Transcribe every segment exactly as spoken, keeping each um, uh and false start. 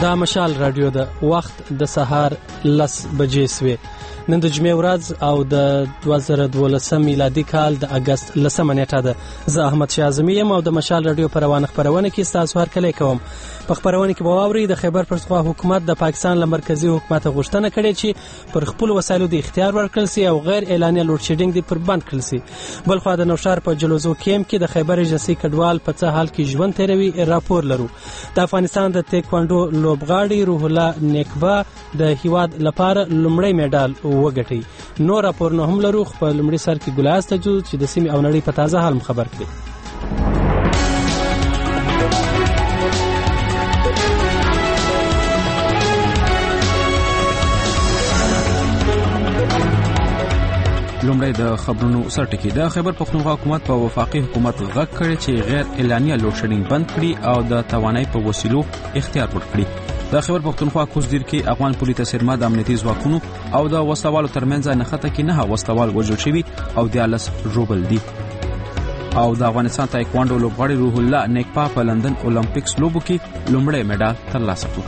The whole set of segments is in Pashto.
دا مشال رادیو د وخت د سهار لس بجې سوې. نن د جمعې ورځ او د دوه زره دولسم میلادي کال د اگست لسمه نیټه ده. زه احمد شاه اعظمي یم او د مشال رادیو په روانه خپرونه کې ستاسو هرکلی کوم. په خپرونه کې به واورئ د خیبر پښتونخوا حکومت د پاکستان له مرکزي حکومت غوښتنه کړې چې پر خپل وسایلو د اختیار ورکړل سي او غیر اعلاني لوډ شیډینګ دې پر بند کړل سي. بل خو د نوشهر په جلوزو کیمپ کې د خیبر ایجنسي کډوال په څه حال کې ژوند تیروي راپور لرو. د افغانستان د تایکوانډو لوبغاړي روح الله نیکبا د هیواد لپاره لومړی میډال وګټي. نو راپورونه هم لرو. خو لومړی سر کې ګلاس ته جو چې د سیمې او نړۍ په تازه حال خبر کړي. لومړی د خبرونو سرټکی. د خیبر پښتونخوا حکومت په وفاقي حکومت غږ کړی چې غیر اعلاني لوډ شیډینګ بند کړي او د توانایي په وسیلو اختیار ورکړي. د خیبر پښتونخوا کوزدیر کې افغان پولیس سرما د امنیتي ځواکونو او د وسلوالو ترمنځ نښته کې نه وسلوال وژل شوي او دیالس ژوبل دي. او د افغانستان تایکوانډو لوبغاړي روح الله نیکبا په لندن اولمپیکس لوبو کې لومړی میډال ترلاسه کړ.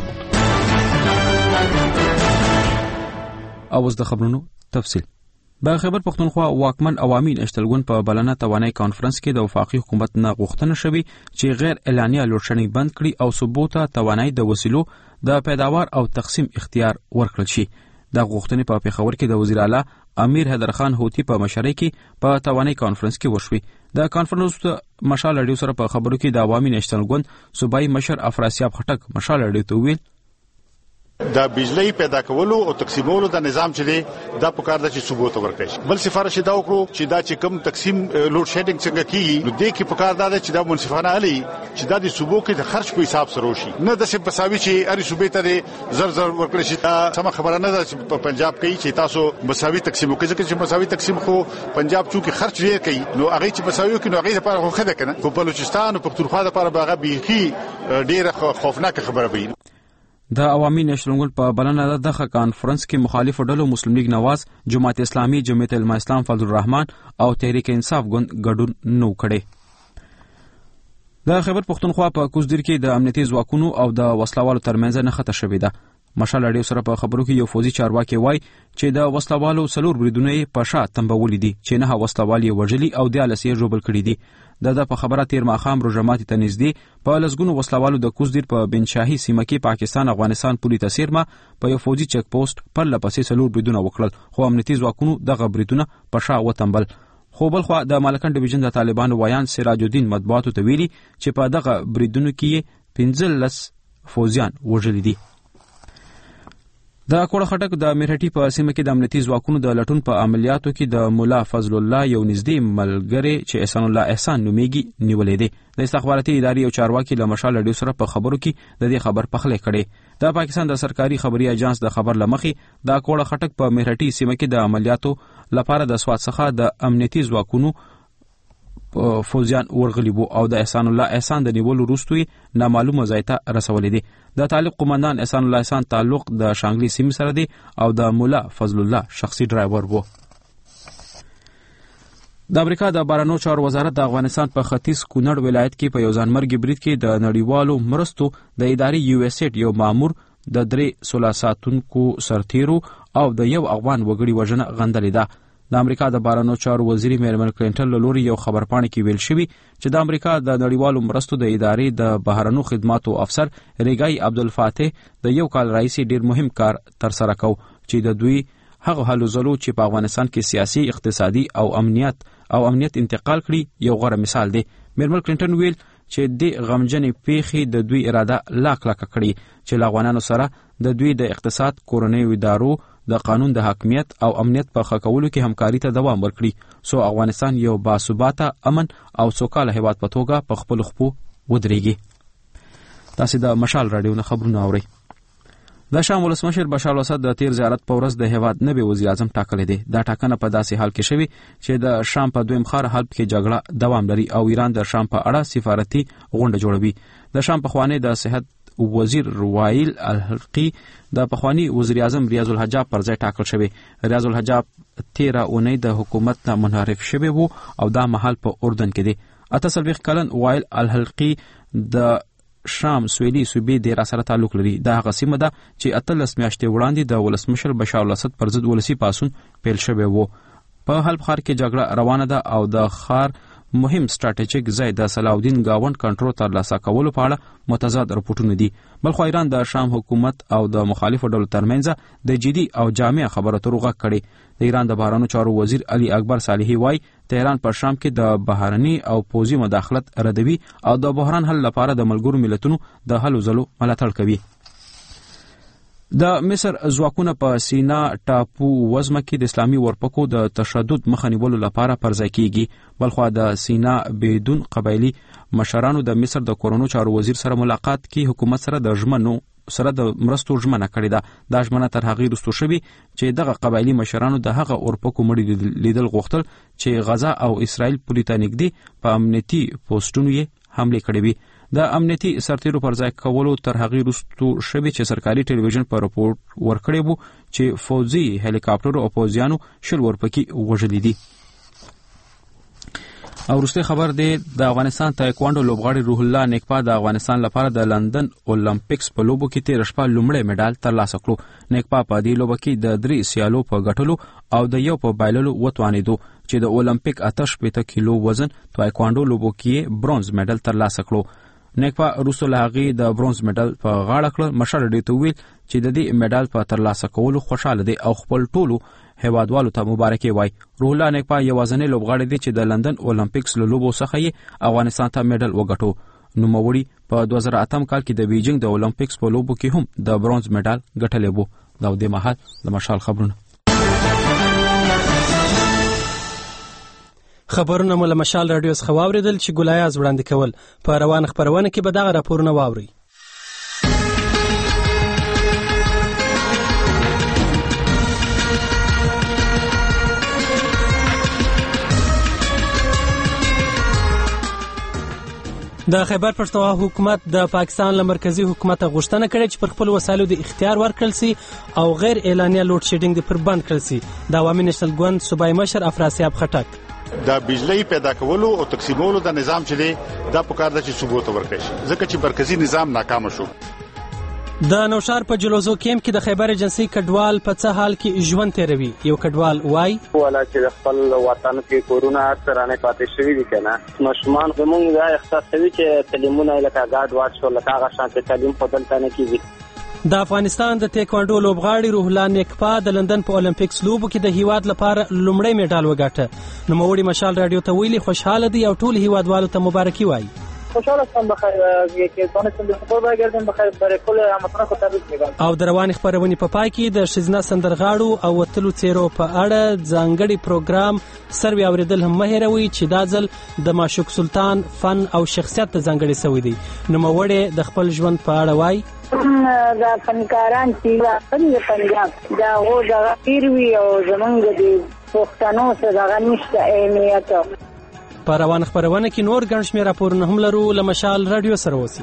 او اوس د خبرونو تفصیل. د خیبر پښتونخوا واکمن عوامي نشتلګون په بلنه توانایي کانفرنس کې د وفاقي حکومت نه غوښتنه شوې چې غیر اعلاني لوډ شیډینګ بند کړي او ثبوته توانایي د وسیلو د پیداوار او تقسیم اختیار ورکړل شي. د غوښتنې په پیښور کې د وزیر اعلی امیر حیدر خان هوتی په مشرۍ کې په توانایي کانفرنس کې وشوي. د کانفرنس مشال رادیو سره په خبرو کې د عوامي نشتلګون صوبایي مشر افراسیاب خټک مشال رادیو ته ویل د بجلی پیدا کولو او تقسیمولو د نظام چې دی دا په کار د چې ثبوت ورکړي شي. بل سفارش دا وکړو چې دا چې کم تقسیم لوډ شیډینګ څنګه کیږي نو دې کې په کار دا چې دا منصفانه علي چې دا د صوبو کې د خرج په حساب سره وشي، نه د څه مساوي چې اړ صوبې ته زر زر ورکړي شي. سم خبره نه ده چې په پنجاب کې چې تاسو مساوي تقسیم وکړي ځکه چې مساوي تقسیم خو پنجاب چې خرج ډیر کوي نو هغه چې مساوي کوي نو هغه لپاره خو خده کنه. په بلوچستان او پښتونخوا لپاره باغه بيخي ډیره خوفناک خبره وي. د عوامي نشرونګل په بلنه دغه کانفرنس کې مخالف ډلو مسلم لیگ نواز، جماعت اسلامي، جمعیت علماء اسلام فضل الرحمن او تحریک انصاف ګوند ګډون نو کړي. د خیبر پښتونخوا په کوزدیر کې د امنیتي ځواکونو او د وسلوالو ترمنځ نښته شوې ده. مشال رادیو سره په خبرو کې یو فوجي چارواکي وایي چې د وسلوالو څلور بریدونه په شا تنبولې دي چې نه وسلوالي وژلي او دیالس یې ژوبل کړي دي. د په خبره تیر ماښام روژماتي ته نږدې په لسګونو وسلوالو د کوزدیر په بنشاهي سیمه کې پاکستان افغانستان پولي تسیرما په یو فوجي چک پوسټ پرله پسې څلور بریدونه وکړل، خو امنیتي ځواکونو دغه بریدونه په شا وتنبل. خو بل خو د مالکن ډیویژن د طالبانو ویان سراج الدین مطبوعاتو ته ویلي چې په دغه بریدونو کې پنځلس فوجیان وژلي دي. د کوړه خټک د میرهټي په سیمه کې د امنیتي ځواکونو د لټون په عملیاتو کې د مولا فضل الله یو نږدې ملګری چې احسان الله احسان نومیږي نیولې دی. د استخباراتي ادارې او چارواکي له مشال رادیو سره په خبرو کې د دې خبر پخلی کړي. د پاکستان د سرکاري خبري اژانس د خبر لمخې د کوړه خټک په میرهټي سیمه کې د عملیاتو لپاره د سواد څخه د امنیتي ځواکونو فوجیان ورغلي وو او د احسان الله احسان د نیولو وروسته نامعلومه ځای ته رسولې دي. د طالب قومندان احسان الله احسان تعلق د شانګلي سیمې سره دی او د مولا فضل الله شخصي ډرایور وو. د امریکا د بهرنیو چارو وزارت د افغانستان په ختیځ کونړ ولایت کې په یو ځانمرګي برید کې د نړیوالو مرستو د ادارې یو اس ایډ یو مامور د درې سوله ساتونکو سرتیرو او د یو افغان وګړي وژنه غندلې ده. د امریکا د بهرنیو چارو وزیر میرمن کلینټن له لوري یو خبرپاڼه کې ویل شوی چې د امریکا د نړیوالو مرستو د ادارې د بهرنیو خدماتو افسر ریګای عبدالفاتح د یو کال راهیسې ډیر مهم کار تر سره کو چې د دوی هغه هلو ځلو چې په افغانستان کې سیاسي، اقتصادي او امنیت او امنیت انتقال کړي یو غوره مثال دی. میرمن کلینټن ویل چې د غمجنې پیښې د دوی اراده لاک لاک کړي چې له افغانانو سره د دوی د اقتصاد، کورنیو ادارو، د قانون د حاکمیت او امنیت په ښه کولو کې همکاري ته دوام ورکړي سو افغانستان یو باثباته، امن او سوکاله هیواد په توګه په خپل خپو ودرېږي. تاسو د مشال رادیو نه خبرونه اورئ. د شام ولسمشر بشار الاسد د تیر زیارت په ورځ د هیواد نوی وزیر اعظم ټاکلی دی. دا ټاکنه په داسې حال کې شوې چې د شام په دویم خار حلب کې جګړه دوام لري او ایران د شام په اړه سفارتي غونډه جوړوي. د شام پخوانی د صحت وزیر روایل الحلقی د پخوانی وزیر اعظم ریاض الحجاب پر ځای ټاکل شوی. ریاض الحجاب تیره اونۍ د حکومت نه منحرف شوی وو او دا مهال په اردن کې دی. اته څلوېښت کلن وایل الحلقی د شام سویلي صوبې د را سره تعلق لري. دا هغه سیمه ده چې اتلس میاشتې وړاندې د ولسمشر بشار الاسد پر ضد ولسی پاڅون پیل شوی و. په حلب ښار کې جګړه روانه ده او د ښار مهم ستراتیژیک ځای د صلاح الدین گاوند کنټرول ترلاسه کولو په اړه متضاد راپورټونه دي. بلخو ایران د شام حکومت او د مخالفو ډلو ترمنځ د جدي او جامع خبرو اترو غږ کړي. د ایران د بهرنیو چارو وزیر علي اکبر صالحي وایي تهران پر شام کې د بهرني او پوځي مداخلت ردوي او د بحران حل لپاره د ملګرو ملتونو د هلو ځلو ملاتړ کوي. د مصر ځواکونه په سینا ټاپو وزمه کې د اسلامي ورپکو د تشدد مخه نیولو لپاره پرځای کیږي. بلخو د سینا بدون قبایلی مشرانو د مصر د کورونو چارو وزیر سره ملاقات کې حکومت سره د ژمنو سره د مرستو ژمنه کړې ده. دا ژمنه تر هغې وروسته شوې چې دغه قبایلی مشرانو د هغه اورپکو مړي لیدل غوښتل چې غزا او اسرائیل پولې ته نږدې په امنیتي پوسټونو یې حملې کړې وي. د امنیتي سرتیرو پر ځای کولو تر هغې وروسته شوې چې سرکاري ټلویزیون په راپورټ ورکړی و چې فوځي هلیکاپټرو او پوځیانو شل ورپکي وژلي دي. او وروستی خبر دی د افغانستان تایکوانډو لوبغاړي روح الله نیکپا د افغانستان لپاره د لندن اولمپیکس په لوبو کې تېره شپه لومړی مډال ترلاسه کړو. نیکپا په دې لوبه کې د درې سیالو په ګټلو او د یو په بایللو وتوانېدو چې د اولمپیک اته شپېته کیلو وزن تایکوانډو لوبو کې برونز مډال ترلاسه کړو. نیکپا روسو له هغې د برونز مډال په غاړه کړل. مشر ډې ته وویل چې د دې مډال په ترلاسه کولو خوشحاله دی او خپل ټولو هیوادوالو ته مبارکي وایي. روح الله نیکپا یوازینی لوبغاړی دی چې د لندن اولمپیکس له لوبو څخه یې افغانستان ته مډال وګټو. نوموړي په دوه زره اتم کال کې د بیجینګ د اولمپیکس په لوبو کې هم د برونز مډال ګټلی و. دا د مهال د مشال خبرونه خبرونه مو له مشال رادیو څخه واورېدل چې ګلایاز وړاندې کول. په روانه خپرونه کې به دغه راپورونه واورئ. د خیبر پښتونخوا حکومت د پاکستان له مرکزی حکومت غوښتنه کړې چې پر خپل وسایلو د اختیار ورکړل سي او غیر اعلانیه لوډ شیډینګ د پر بند کړل سي. د عوامي نېشنل ګوند صوبایي مشر افراسیاب خټک د بجلی پیدا کولو او تقسیمولو د نظام چې دی دا په کار د چې ثبوت ورکړي ځکه چې مرکزی نظام ناکام شو. د نوشار په جلوزو کیمپ کې د خیبر ایجنسی کډوال په څه حال کې ژوند تیروي. یو کډوال وای ولا چې خپل وطن کې کورونا سره پاتې شوی دي کنه مشمان زمونږ دا احساسوي چې تعلیمونه لکه گاډ واټ شو لکه هغه شانته تعلیم په دلته نه کیږي. د افغانستان د تایکوانډو لوبغاړي روح الله نیکپا د لندن په اولمپیکس لوبو کې د هیواد لپاره لومړی مډال وګاټه. نوموړي مشال رادیو ته ویلي خوشحاله دي او ټول هیوادوالو ته مبارکي وایي. خوشحال هستم بخیر که تونستم به خبر برگردم بخیر برای کل هموطنان خود تبریک میگم. او د روانې خبرونې په پای کې د ښځینه سندرغاړو او وتلو څیرو په اړه ځانګړي پروګرام سروي اوریدل هم مه هېروئ چې دا ځل د معشوق سلطان فن او شخصیت ته ځانګړی سوی دی. نوموړی د خپل ژوند په اړه وایي دا فنکاران چې څنګه پنجاب دا هو دغه پیر وي او زمونږ د پښتنو څه دغه نشته اهمیت. په روان خبرونه کې نور ګڼ شمېر راپورونه هم لرو. له مشال رادیو سره اوسئ.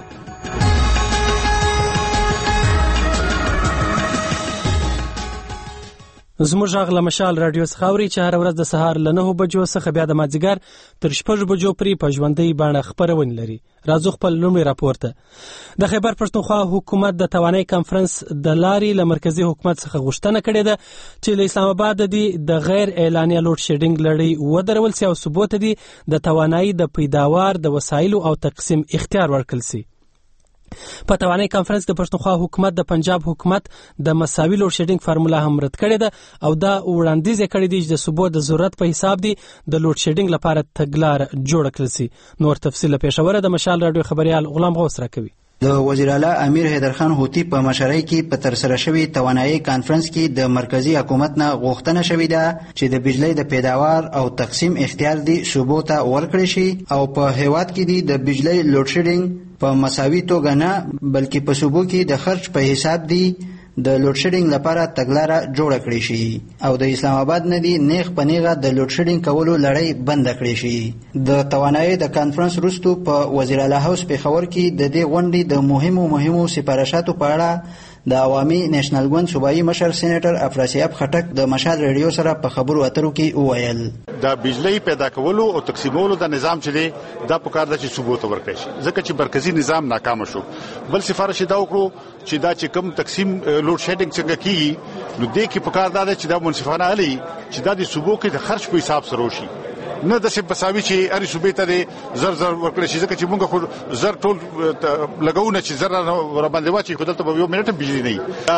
زموږ غږ له مشال رادیو څخه اورئ چې هره ورځ د سهار له نهو بجو څخه بیا د مازدیګر تر شپږ بجو پورې په ژوندۍ بڼه خپرونې لري. راځو خپل لومړی راپور ته. د خیبر پښتونخوا حکومت د توانایي کانفرنس د لارې له مرکزی حکومت څخه غوښتنه کړې ده چې له اسلام آباد د غیر اعلانیه لوډ شیډینګ لړۍ ودرول سي او ثبوت دي د توانایي د پیداوار د وسایلو او تقسیم اختیار ورکړل سي. په توانایي کانفرنس د پښتونخوا حکومت د پنجاب حکومت د مساوي لوډ شیډینګ فارموله هم رد کړې ده او دا وړاندیز یې کړی دی چې د ثبوت د ضرورت په حساب دی د لوډ شیډینګ لپاره تګلار جوړ کړل سي. نور تفصیل پېښوره د مشال رادیو خبريال غلام غوث راکوي. د وزیر اعلی امیر حیدرخان هوتی په مشرۍ کې په ترسره شوی توانایي کانفرنس کې د مرکزی حکومت نه غوښتنه شوې ده چې د بجلی د پیداوار او تقسیم اختیار دی ثبوت ورکړي شي او په هیواد کې دی د بجلی لوډ شیډینګ په مساوي توګه نه بلکې په صوبو کې د خرچ په حساب دی د لوډ شیډینګ لپاره تګلاره جوړه کړې شي او د اسلام آباد نه دی نیغ په نیغه د لوډ شیډینګ کولو لړۍ بند کړې شي. د توانایي د کانفرنس وروسته په وزیر اعلی هاوس پېښور کې د دې غونډې د مهمو مهمو سپارښتاتو په اړه د عوامي نېشنل ګوند صوبایي مشر سېنیټر افراسیاب خټک د مشال رادیو سره په خبرو اترو کې وویل. د بجلی پیدا کولو او تقسیمولو د نظام چې دی دا په کار د چې ثبوت ورکړي شي ځکه چې مرکزی نظام ناکام شو. بل سفارش دا وکړو چې دا چې کوم تقسیم لوډ شیډینګ څنګه کیږي نو دې کې په کار دا چې دا منصفانه علي چې دا د صوبو کې د خرج په حساب سره وشي نه د څه بساوي چې اړ صوبې ته زر زر ورکړي شي ځکه چې موږ خو زر ټول لګاونه چې زر را باندې واچي خو دلته به یو منټ بجلی نه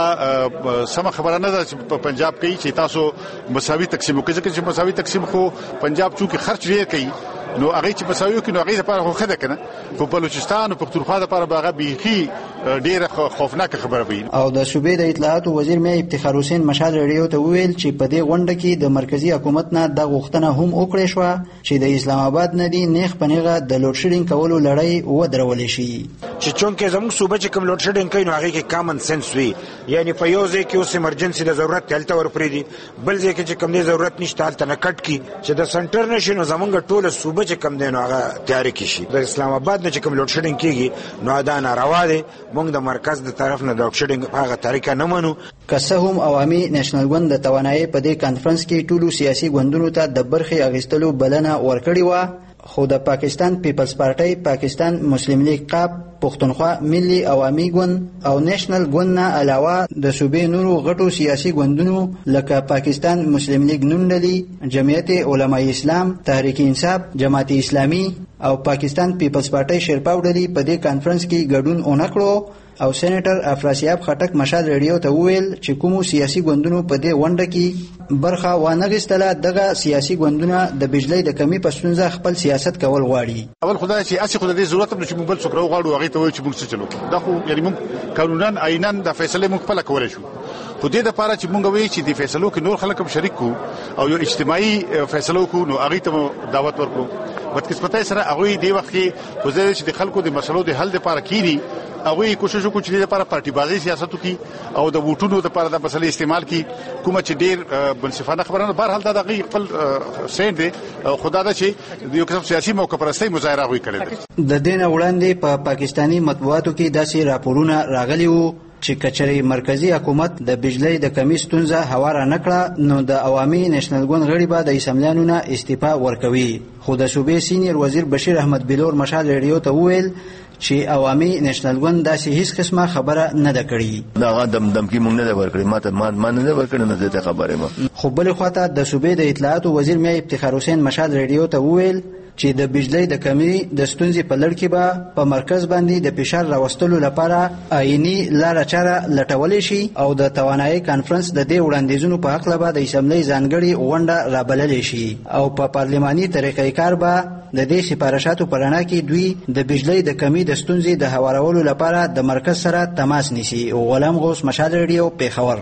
دا سم خبره نه ده چې په پنجاب کې چې تاسو مساوي تقسیم وکړي ځکه چې مساوي تقسیم خو پنجاب چونکه خرج ډیر کوي نو هغه چې مساوي کې نو هغه لپاره خو خده کنه په بلوچستان او پختونخوا لپاره باغه بيخي ډیره خوفناک خبره وي. او د صوبې د اطلاعات وزیر مې افتخار حسین مشال ریډیو ته ویل چې په دې غونډه کې د مرکزی حکومت نه د غوښتنه هم وکړې شو چې د اسلام آباد نه دی نیخ پنیغه د لوډ شیډینګ کولو لړۍ ودرول شي چې چونکه زموږ صوبه چې کوم لوډ شیډینګ کوي نو هغه کې کامن سنس وي یعنی په یو ځای کې اوس ایمرجنسي د ضرورت تلته ورپرې دي بل ځای کې چې کوم دی ضرورت نشته تلته نه کټ کی چې د سنټر نشي نو زمونږ ټوله صوبه چې کوم دی نو هغه تیار کی شي. د اسلام آباد نه چې کوم لوډ شیډینګ کیږي نو دا ناروا دي موږ د مرکز د طرف نه لوډ شیډینګ هغه طریقه نه منو. که څه هم عوامي نېشنل ګوند د توانایي په دې کانفرنس کې ټولو سیاسي ګوندونو ته د برخې اخیستلو بلنه ورکړې وه خو د پاکستان پیپلز پارټي پاکستان مسلم لیگ قاب پښتونخوا ملي عوامي ګوند او نېشنل ګوند نه علاوه د صوبې نورو غټو سیاسي ګوندونو لکه پاکستان مسلم لیگ نون ډلې جمعیت علماء اسلام تحریک انصاف جماعت اسلامي او پاکستان پیپلز پارټي شیرپا ډلې په دې کانفرنس کې ګډون اونکړو او سېنیټر افراسیاب خټک مشال ریډیو ته وویل چې کومو سیاسي ګوندونو په دې غونډه کې برخه وانغستله دغه سیاسي ګوندونه د بجلی د کمی په ستونزه خپل سیاست کول غواړي. اول خدای چې اسی خدای دې ضرورت نشي موږ بل څوک راغواړو هغه ته وایي چې موږ څه چلو دا خو یعنی موږ قانونن عینن د فیصله موږ خپل کولای شو خو دې د پاره چې موږ وایي چې د فیصلو کې نور خلک هم شریک کو او یو اجتماعي فیصلو کو نو هغه ته دعوت ورکړو بدقسمتۍ سره هغه دی وخت کې خو چې د خلکو د مسلو د حل لپاره کیږي هغه کوشش وکړي چې لپاره پارټي بازي سیاست وکړي او د ووټونو لپاره د مسلې استعمال کړي کومه چې ډیر بنصفانه خبرونه بهر حال دا د خپل سیند دی خدا دا چې یو قسم سیاسي موقف پرستۍ مظاهره وی کړي. د دین وړاندې په پاکستانی مطبوعاتو کې داسې راپورونه راغلي وو چې کچري مرکزی حکومت د بجلی د کمی ستونزه هواره نکړه نو د عوامي نېشنل ګوند غړي به د اسمبلیانو نه استعفا ورکوي. خو د صوبې سینیر وزیر بشیر احمد بلور مشال ریډیو ته وویل چې عوامي نېشنل ګوند داسې هیڅ قسمه خبره نه ده کړې. دا دم دمکی مونږ نه ده ورکړې ماته ما نه ده ورکړې نه ده خبره ما. خو بل خواته د صوبې د اطلاعات وزیر میا افتخار حسین مشال ریډیو ته وویل چې د بجلی د کمی د ستونزې په لړ کې به په مرکز باندې د فشار راوستلو لپاره آئینی لاره چاره لټولی شي او د توانایي کانفرنس د دې وړاندیزونو په حق به د اسمبلی ځانګړې غونډه رابللی شي او په پارلماني طریقې کار به د دې سپارښتاتو په رڼا کې دوی د بجلی د کمی د ستونزې د هوارولو لپاره د مرکز سره تماس نیسي. غلام غوث مشال ریډیو پیښور.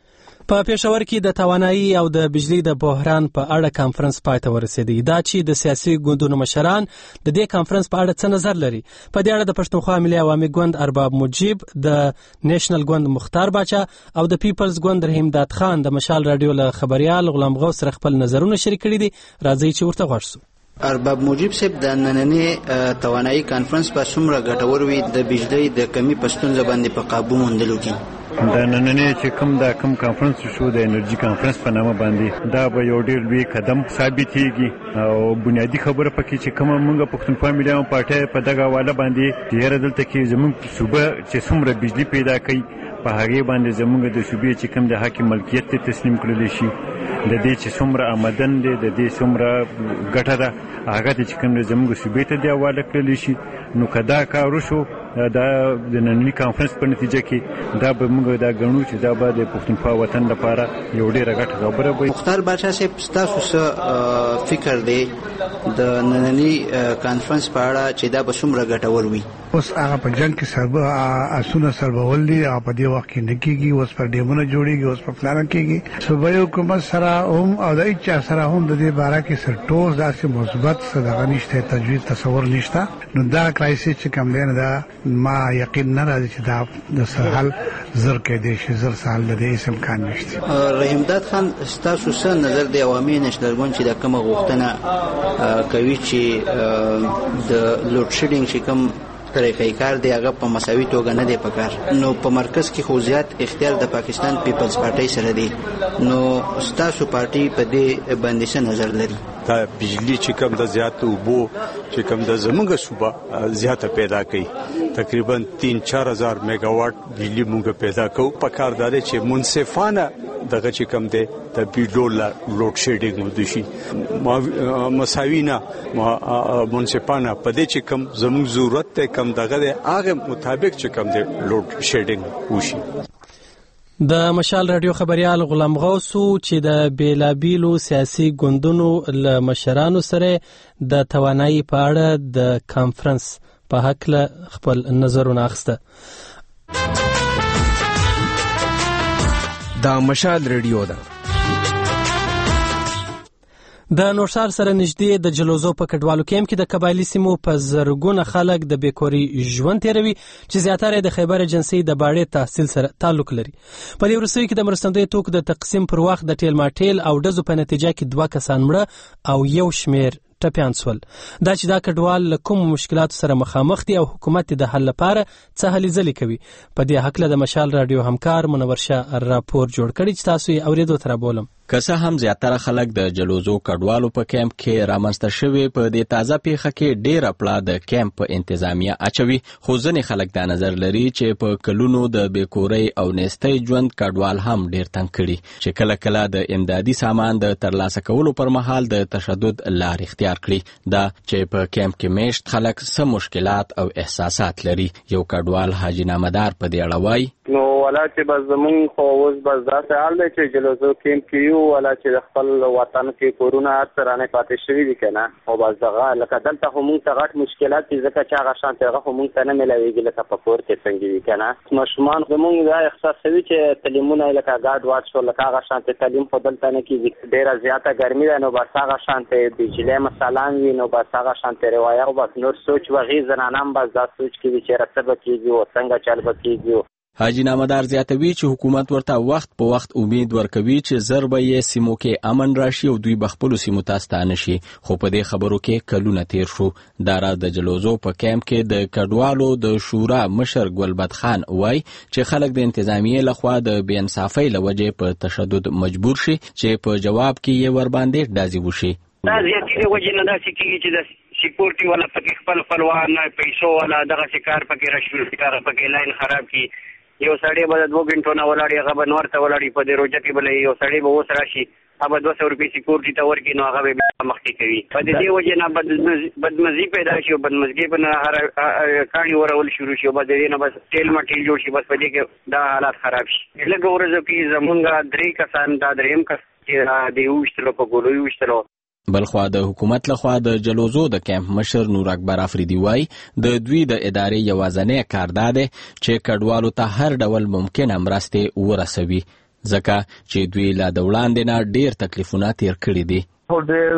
په پېښور کې د توانایي او د بجلی د بحران په اړه کانفرنس پای ته ورسېدی. دا چې د سیاسي ګوندونو مشران د دې کانفرنس په اړه څه نظر لري په دې اړه د پښتونخوا ملي عوامي ګوند ارباب مجيب د نېشنل ګوند مختار باچا او د پیپلز ګوند رحیم داد خان د مشال رادیو له خبريال غلام غوث سره خپل نظرونه شریک کړي دي. راځي چې ورته غوښتو. ارباب مجيب صاحب د نننی توانایي کانفرنس په څومره ګټور وي د بجلی د کمی په ستونزه باندې په قابو موندلو کې؟ د نننی چې کوم دا کوم کانفرنس شو د انرژي کانفرنس په نامه باندې دا به یو ډېر لوی قدم ثابتېږي او بنیادی خبره پکې چې کومه موږ پښتونخوا ملي عوامي پارټۍ په دغه حواله باندې ډېره دلته کې زموږ صوبه چې څومره بجلی پیدا کوي په هغې باندې زموږ د صوبې چې کوم د حق ملکیت ته تسلیم کړلی شي د دې چې څومره آمدن دی د دې څومره ګټه ده هغه چې کوم زموږ صوبې ته د حواله کړلی شي نو که دا کار وشو دا د نننی کانفرنس په نتیجه کې دا به موږ دا ګڼو چې دا به د پښتونخوا وطن لپاره یو ډېره ګټه خبره وي. مختار باچا صاحب ستاسو څه فکر دی د نننی کانفرنس په اړه چې دا به څومره ګټور وي؟ اوس هغه په جنګ کې سربه اسونه سربول دي هغه په دې وخت کې نه کېږي اوس پر ډیمونه جوړېږي اوس په پلان کېږي صوبایي حکومت سره هم او د هیچا سره هم د دې باره کې سر ټول داسې مثبت صدقه نشته تجویز تصور نشته نو دا کرایسس چې کوم دی دا ما یقین نه راځي چې دا د سرحل زر کې دی شي زر سال د دې امکان نشته. رحیم داد خان ستاسو څه نظر دی عوامي نېشنل ګوند چې د کومه غوښتنه کوي چې د لوډ شیډینګ چې کوم طریقې کار دی هغه په مساوي توګه نه دی پکار نو په مرکز کې خو زیات اختیار د پاکستان پیپلز پارټي سره دی نو ستاسو پارټي په دې باندې څه نظر لري؟ دا بجلی چې کوم د زیات وبو چې کوم د زمونږ صوبه زیاته پیدا کړي تقریبا تین چار هزار میگاواټ بجلی مونږ پیدا کوو په کار داري چې منصفانه دغه چې کوم دی د بیډول لوډ شیډینګ ودی شي مساوینا منصفانه په دې چې کوم زموږ ضرورت ته کوم دغه هغه مطابق چې کوم دی لوډ شیډینګ وشي. د مشال رادیو خبريال غلام غوثو چې د بیلابیلو سیاسي ګوندونو له مشرانو سره د توانایي په اړه د کانفرنس په حق له خپل نظرونه اخسته. دا مشال رادیو ده. د نورسار سره نږدې د جلوزو په کډوالو کیمپ کې د قبایلی سیمو په زرګونه خلک د بیکوري ژوند تیروي چې زیاتره د خیبر ایجنسي د باړې تحصیل سره تعلق لري. په دې وروستیو کې د مرستندوی توکو د تقسیم پر وخت د ټیل ماټیل او ډزو په نتیجه کې دوه کسان مړه او یو شمیر ټپیان سول. دا چې دا کډوال له کوم مشکلاتو سره مخامخ دي او حکومت د حل لپاره څه هلې ځلې کوي. په دې حق له د مشال رادیو همکار منور شاه راپور جوړ کړی چې تاسو یې اورېدو ته رابولم. که څه هم زیاتره خلک د جلوزو کډوالو په کیمپ کې رامنځته شوي په دې تازه پیښه کې ډېره پړه د کیمپ په انتظامیه اچوي، خو ځینې خلک دا نظر لري چې په کلونو د بیکورۍ او نیستۍ ژوند کډوال هم ډېر تنګ کړي چې کله کله د امدادي سامان د ترلاسه کولو پر مهال د تشدد لار اختیار کړي. دا چې په کیمپ کې میشت خلک څه مشکلات او احساسات لري. یو کډوال حاجی نامدار په دې اړه وایي نو ولا چې بس زمون خو اوس بس داسې حال دی چې جلوزو کیمپ کې یو ولا چې د خپل وطن کې کورونا سرانه پاتې شوي دي کنه او بس دغه لکه دلته خو مونږ ته غټ مشکلات دي ځکه چې هغه شانتي هغه خو مونږ ته نه ملاویږي لکه په کور کې څنګه وي کنه. ماشومان زمونږ دا احساسوي چې تعلیمونه لکه ګاډ واټ شو لکه هغه شانتي تعلیم په دلته نه کېږي، ډېره زیاته ګرمي ده نو بس هغه شانتي بجلی مثالان وي نو بس هغه شانتي روایه او بس نور سوچ وغي زنانم بس دا سوچ کوي چې راتبه کېږي او څنګه چل به کېږي. حاجی نامدار زیاتوي چې حکومت ورته وخت په وخت امید ورکوي چې زر به یې سیمو کې امن راشي او دوی به خپلو سیمو ته ستانه شي، خو په دې خبرو کې کلونه تیر شو. دا راز د جلوزو په کیمپ کې د کډوالو د شورا مشر ګلبد خان وایي چې خلک د انتظامیې لخوا د بې انصافۍ له وجې په تشدد مجبور شي چې په جواب کې یې ورباندې ډازې وشي. دا زیاتې د وجې نه داسې کېږي چې د سکیورټي والا پکې خپل خپلوان پیسو والا دغسې کار پکې راشي کار پکې لاین خراب کړي. یو سړی به د دوه غنټو نه ولاړي هغه به نور ته ولاړي په دې روژه کې به یو سړی به اوس راشي هغه دوه سوه روپۍ سکیورټي ته ورکړي نو هغه به مخکې کوي. په دې وجې نه بدمزي پیدا شي او بدمزګۍ به نه هر کاڼي ورول شروع شي او بس د دې نه بس ټیل مټیل جوړ شي. بس په دې کې دا حالات خراب شي. لږ ورځو کې زمونږ درې کسان دا درېیم کس چې د وویشتلو په ګولو یې وویشتلو. بلخوا د حکومت لخوا د جلوزو د کیمپ مشر نور اکبر افریدي وایي د دوی د ادارې یوازینی کار دا دی چې کډوالو ته هر ډول ممکنه مرستې ورسوي ځکه چې دوی لا د وړاندې نه ډېر تکلیفونه تیر کړي دي. خو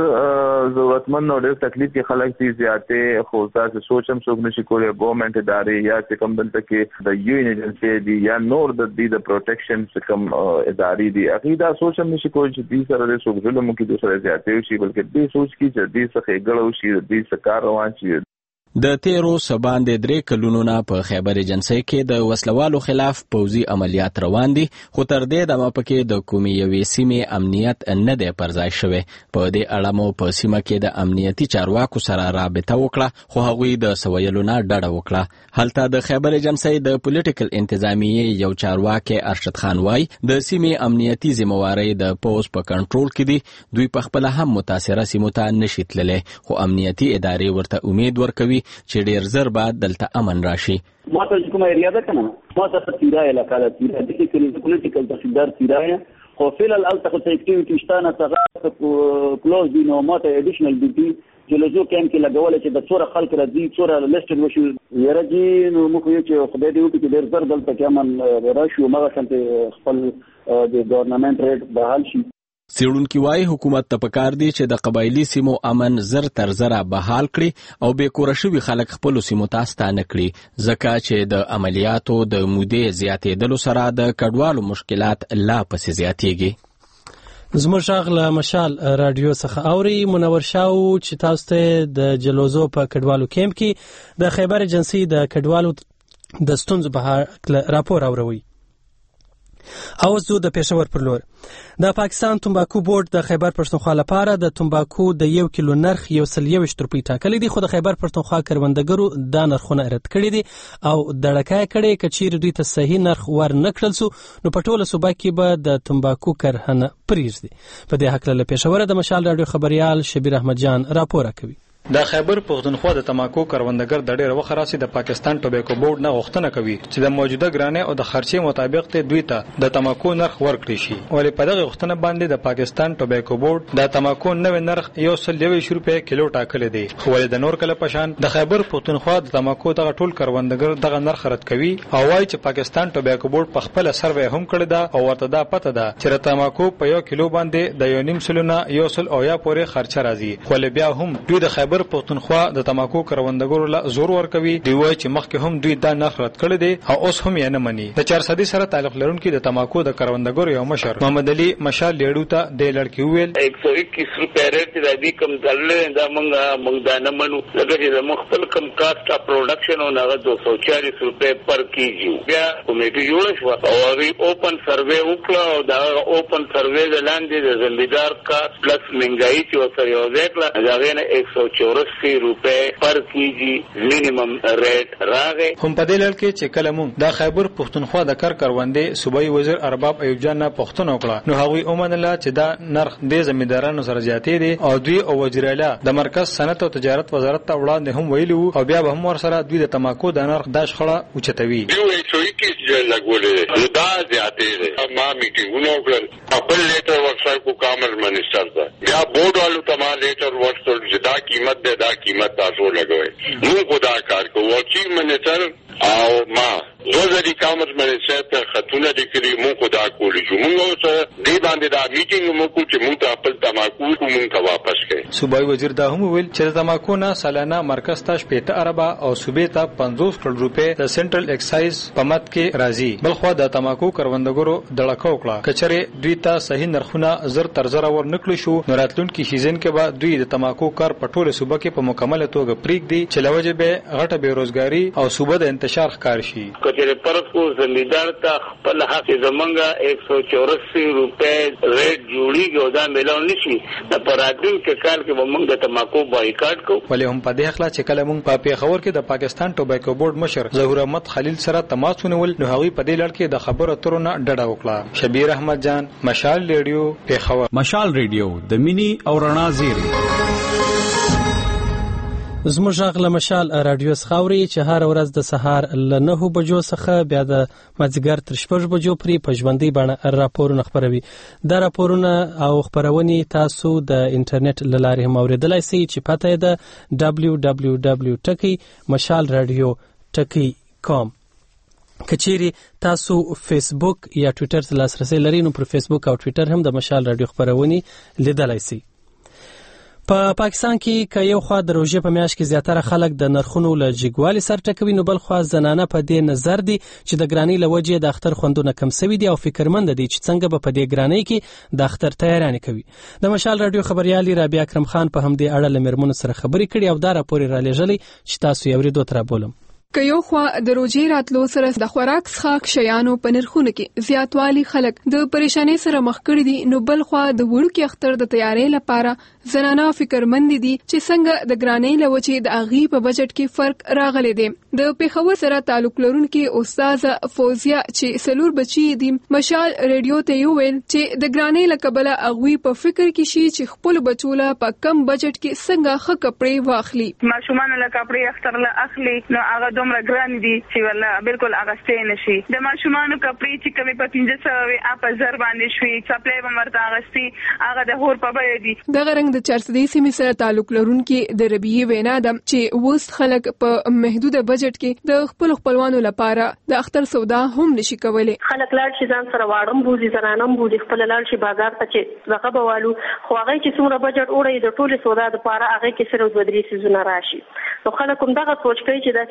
ډېر ضرورتمند او ډېر تکلیف کې خلک دي زیاتې خو تاسو سوچ هم څوک نشي کولی ګورنمنټ ادارې یا چې کوم دلته کې د یو ان ایجنسي دي یا نور د دې د پروټیکشن چې کوم ادارې دي هغې دا سوچ هم نشي کولی چې دې سره د څوک ظلم وکړي دوی سره زیاتې وشي بلکې دې سوچ کړي چې دې څخه ښېګړه وشي د دې څه کار روان شي. د تیرو سباندې درې کلونو نه په خیبر ایجنسۍ کې د وسلوالو خلاف پوځي عملیات روان دي خو تر دې دمه پکې د کومې یوې سیمې امنیت نه دی پر ځای شوی. په دې اړه مو په سیمه کې د امنیتي چارواکو سره رابطه وکړه خو هغوی د څه ویلو نه ډډه وکړه. هلته د خیبر ایجنسۍ د پولیټیکل انتظامیې یو چارواکی ارشد خان وایي د سیمې امنیتي ذمهوارۍ د پوځ په کنټرول کې دي، دوی پخپله هم متاثره سیمو ته نشي تللی خو امنیتي ادارې ورته امید ورکوي چې ډېر زر به دلته امن راشي. ما ته کومه ایریا ده کنه ما ته تیرای علاقه ده تیرای د کې پولیټیکل تشدد تیرای خو فعلا التقط اکټیویټی شتانه څنګه کلوز دي نو ما ته اډیشنل ډیوټي جلوزو کیمپ کې لګول چې د څوره خلک راځي څوره لیسټ وشي یرجی نو موږ یو چې خدای دې وکړي چې ډېر زر دلته کې امن راشي او مغه څنګه خپل د ګورنمنت ریټ بحال شي. څېړونکي وایي حکومت ته پکار دی چې د قبایلي سیمو امن زر تر زره بحال کړي او بې کوره شوي خلک خپلو سیمو ته ستانه کړي ځکه چې د عملیاتو د مودې زیاتېدلو سره د کډوالو مشکلات لا پسې زیاتېږي. زموږ غږ له مشال رادیو څخه اوري منور شاو چې تاسو ته د جلوزو په کډوالو کیمپ کې د خیبر ایجنسي د کډوالو د ستونزو په اړه راپور اوروي. او زو د پېښور پر لور د پاکستان تمباکو بورډ د خیبر پښتونخوا لپاره د تمباکو د یو کیلو نرخ یو سل یوویشت روپۍ ټاکلی دی، خو د خیبر پښتونخوا کروندګرو دا نرخونه رد کړي دي او دړکای کړي که چیرې دوی ته صحیح نرخ ور نه کړل سو نو په ټوله صوبه کې به د تمباکو کرهنه پرېږدي. په دې هکله له پېښوره د مشال راډیو خبریال شبیر احمد جان راپور کوي. د خیبر پښتونخوا د تماکو کروندګر د ډېر وخت راځي د پاکستان ټوباکو بورډ نه غوښتنه کوي چې د موجوده ګرانه او د خرچې مطابق ته دوی ته د تماکو نرخ ورکړي شي. ولې په دغه غوښتنه باندې د پاکستان ټوباکو بورډ د تماکو نوې نرخ یو سل یوویشت روپۍ کیلو ټاکلی دی، خو ولې د نور کله پشان د خیبر پښتونخوا د تماکو دغه ټول کروندګر دغه نرخ رد کوي او وايي چې پاکستان ټوباکو بورډ په خپل سروې هم کړی دا او ورته دا پته ده چې د تماکو په یو کیلو باندې د یو نیم سلونه یو سل او یا پورې خرچه راځي، خو بیا هم دوی د خیبر پښتونخوا د تماکو کروندګرو له زور ور کوي. دی وایي چې مخکې هم دوی دا نرخ رد کړی دی او اوس هم یې نه مني. د چارصدي سره تعلق لرونکي د تماکو د کروندګرو یو مشر محمد علي مشال لیډو ته د لړکی ویل एक सौ इक्कीस روپے ریټ دی کم دلې دا مونږه مونږ دا نه منو، لکه چې د مختلف کم کاست اف پروډکشن او هغه دو سو چالیس روپے پر کیجی بیا کمیټي جوړ شو او هغه اوپن سروے وکړه او دا اوپن سروے د لاندې د زمیندار کاست پلس منګای چې وسره یو ځکړه دا غنه एक सौ चौरासी روپے پر کیجی مینیمم ریټ راغی. هم په دې لړ کې چې کله مون د خیبر پښتونخوا د کار کروندې صوبایي وزیر ارباب ایوب جان نه پښتنه وکړه نو هغوی اومنله چې دا نرخ د زمیندارانو سره زیاتې دي او دوی او وزیر اعلی د مرکز صنعت او تجارت وزارت ته وړاندې هم ویلي وو او بیا به هم ور سره دوی د تماکو د نرخ د شخړه اوچتوي. یو एक सौ इक्कीस لګولې دا زیاتې دي. ما میټینګونه وکړل خپل لیټر ورکړ کو کامر منسٹر ته بیا بورډ والو ته ما لیټر ورکړل چې دا قیمت ده دا قیمت تاسو لګوي. نو خدا کار کوو چې منسٹر او ما وزاري کامر منسٹر ته خطونه لیکلي مو خدا کولی شو موږ سره دې باندې دا میټینګ مو کو چې موږ خپل تماکو موږ ته واپس کړي. صوبایي وزیر دا هم ویل چې د تماکو نه سالانه مرکز ته شپږ اربه او صوبې ته پنځوس کروڑ روپے د سنټرل ایکسایز په مت کې راځي. بلخو د تماکو کروندګرو دړکه وکړه کچره دوی ته صحیح نرخونه زر تر زر ور نکړي شو نو راتلونکي سیزن کې به دوی د تماکو کار په ټوله صوبه کې په مکمل توګه پریږدي چې لوجه به غټه بیروزګاری او صوبه د انتشار ښکار شي. کچره پرس کو زمیندار ته خپل حق زمونږه एक सौ चौरासी روپے ریټ جوړیږي او دا ملون نشي د پرادین کې کال کې موږ د تماکو بایکاټ کو. ولې هم په دې اخلا چې کله موږ په پیښور کې د پاکستان ټوباکو بورډ مشر ظهور احمد خلیل سره تماس ونیول نو هغوی په دې لړ کې د خبرو اترو نه ډډه وکړه. شبیر احمد جان مشال ریډیو پیښور. مشال ریډیو د مینی او رڼا زیری. زموږ غږ مشال رادیو خاوري چې هر ورځ د سهار ل نه بجو څخه بیا د مازیګر تر شپږ بجو پورې په ژوندۍ بڼه راپورونه خبروي. دا راپورونه او خبرونه تاسو د انټرنیټ له لارې هم اوریدلای شئ چې پته یې ده دبلیو دبلیو دبلیو ټکی مشال رادیو ټکی کام. کچيري تاسو فیسبوک یا ټوئیټر ته لاسرسي لرئ نو پر فیسبوک او ټوئیټر هم د مشال رادیو خبرونه لیدلای شئ. په پا پاکستان کې که یو خوا د روژې په میاشت کې زیاتره خلک د نرخونو له جګوالي سر ټکوي نو بل خوا زنانه په دې نظر دي چې د ګرانۍ له وجې د اختر خوندونه کم سوي دي او فکرمند دي چې څنګه به په دې ګرانۍ کې د اختر تیارانې کوي. د مشال رادیو خبريالي رابعه اکرم خان په همدې اړه له میرمنو سره خبرې کړې او دا راپور را لېږلی چې تاسو یې اورېدو ته رابولم. که یو خوا د روژې راتلو سره د خوراک څښاک شیانو په نرخونو کې زیاتوالی خلک د پریشانۍ سره مخ کړي دي نو بل خوا د وړوکي اختر د تیارۍ لپاره زنانه فکرمند دي چې څنګه د ګرانۍ له وجې د اغي په بجټ کې فرق راغلی دی. د پیښور سره تعلق لرونکي استاد فوزیه چې سلور بچي دي مشال ریډیو ته یو ویل چې د ګرانۍ له کبله اغوی په فکر کې شي چې خپل بچوله په کم بجټ کې څنګه ښه کپړې واخلي. ماشومان له کپړې اختر له اخلي نو هغه دومره ګران دي چې ولا بالکل اغستې نشي. د ماشومان کپړې چې کمی په پنځه سوه وي اپ زر باندې شوي چپلې به مرته اغستي هغه د هور په بیا دي. دغه رنګ د چارسدي سیمې سره تعلق لرونکي د ربیعي وینا ده چې وست خلک په محدوده بجټ کې د خپل خپلوانو لپاره د اختر سودا هم نشي کولای. خلک لاړ شي ځان سره واړم بوزي زنانم بوزي خپل لاړ شي بازار ته چې دغه بوالو خو هغه چې څومره بجټ وړي د ټولې سودا لپاره هغه کې سره دوه درې سيزونه راشي. نو خلک هم دغه سوچ کوي چې دا سيزونه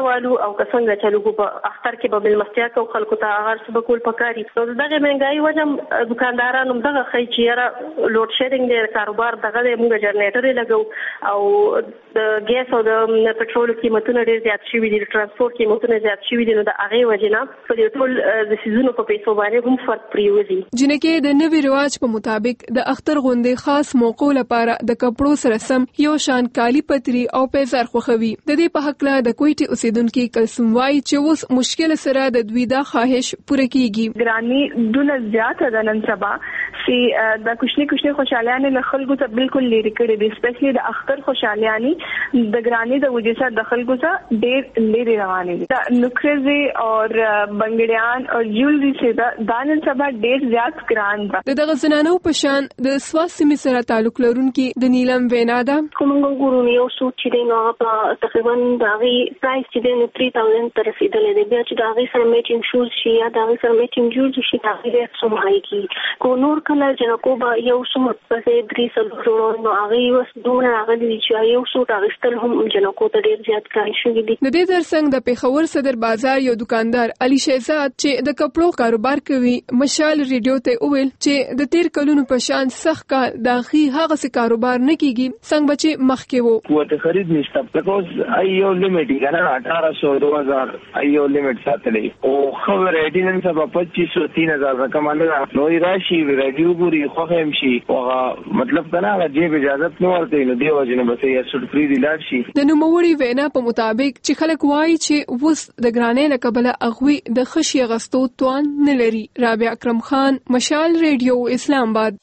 والو او څنګه چلو په اختر کې به ملمستیا کو خلکو ته هغه څه به کول پکاري. نو دغه مهنګای وجه دکاندارانو دغه خی چې یاره لوډ شیډینګ دی کاروبار دغه موږ جنریټر لګو او د ګیس او د پټرول قیمتونه ډیر زیات شوي دي، ترانسپورت قیمتونه زیات شوي دي، نو د هغه وجه نه په دې ټول د سيزونو په پیسو باندې هم فرق پریوزي. جنکه د نوي رواج په مطابق د اختر غونډې خاص موقع لپاره د کپړو سره سم یو شان کالی پتری او پیزار خوخوي. د دې په حق له د کوټي اوسیدونکو کلسم وای چې اوس مشکل سره د دوی دا خواهش پوره کیږي. ګرانی دونه زیاته ده نن سبا چې د کوچني کوچني خوشاليانه له خلکو ته بالکل لري کړي دي، سپیشلی د اختر خوشالياني د ګرانی د وجې سره د خلکو ته ډېر لري روانې دي. د نخرزي او بنګړیان او جولري چې د نن سبا ډېر زیات ګران ده. د دغه زنانو په شان د سواس سیمې سره تعلق لرونکي د نیلم وینا ده کومه ګورو یو څو چې دی نو په تقریبا د هغه پرایس چې دی نو تین هزار تر رسیدلې دی. بیا چې د هغه سره میچینګ شوز شي یا د هغه سره میچینګ جولري شي دا هغه څه مهاي کی کو نور کله جنکو با یو څو په درې سلو جوړو نو هغه وس دوه هغه دي چې یو څو راغستل هم جنکو ته ډیر زیات کار شوی دي. د دې ترڅنګ د پیښور صدر بازار یو دکاندار علي شهزاد چې د کپړو کاروبار کوي مشال ریډیو ته وویل چې د تیر کلونو په شان سخت کار داخلي هغه څه کاروبار نه کیږي څنګه بچي مخکې وو وته خرید نشته بیکاز ایو لیمټ کنه اٹھارہ سو دو ہزار ایو لیمټ ساتلې او خبر ایډینن سبا پچیس سو تین ہزار رقم نه نوې راشي ریډیو ګوري خو هم شي او مطلب کنه جیب اجازه نو ورته نو دی وجنه بس یې سټ فری دی لاړ شي. د نوموړي وینا په مطابق چې خلک وایي چې وس د ګرانې له کبله اغوي د خشي غستو توان نه لري. رابع اکرم خان، مشال ریډیو، اسلام آباد.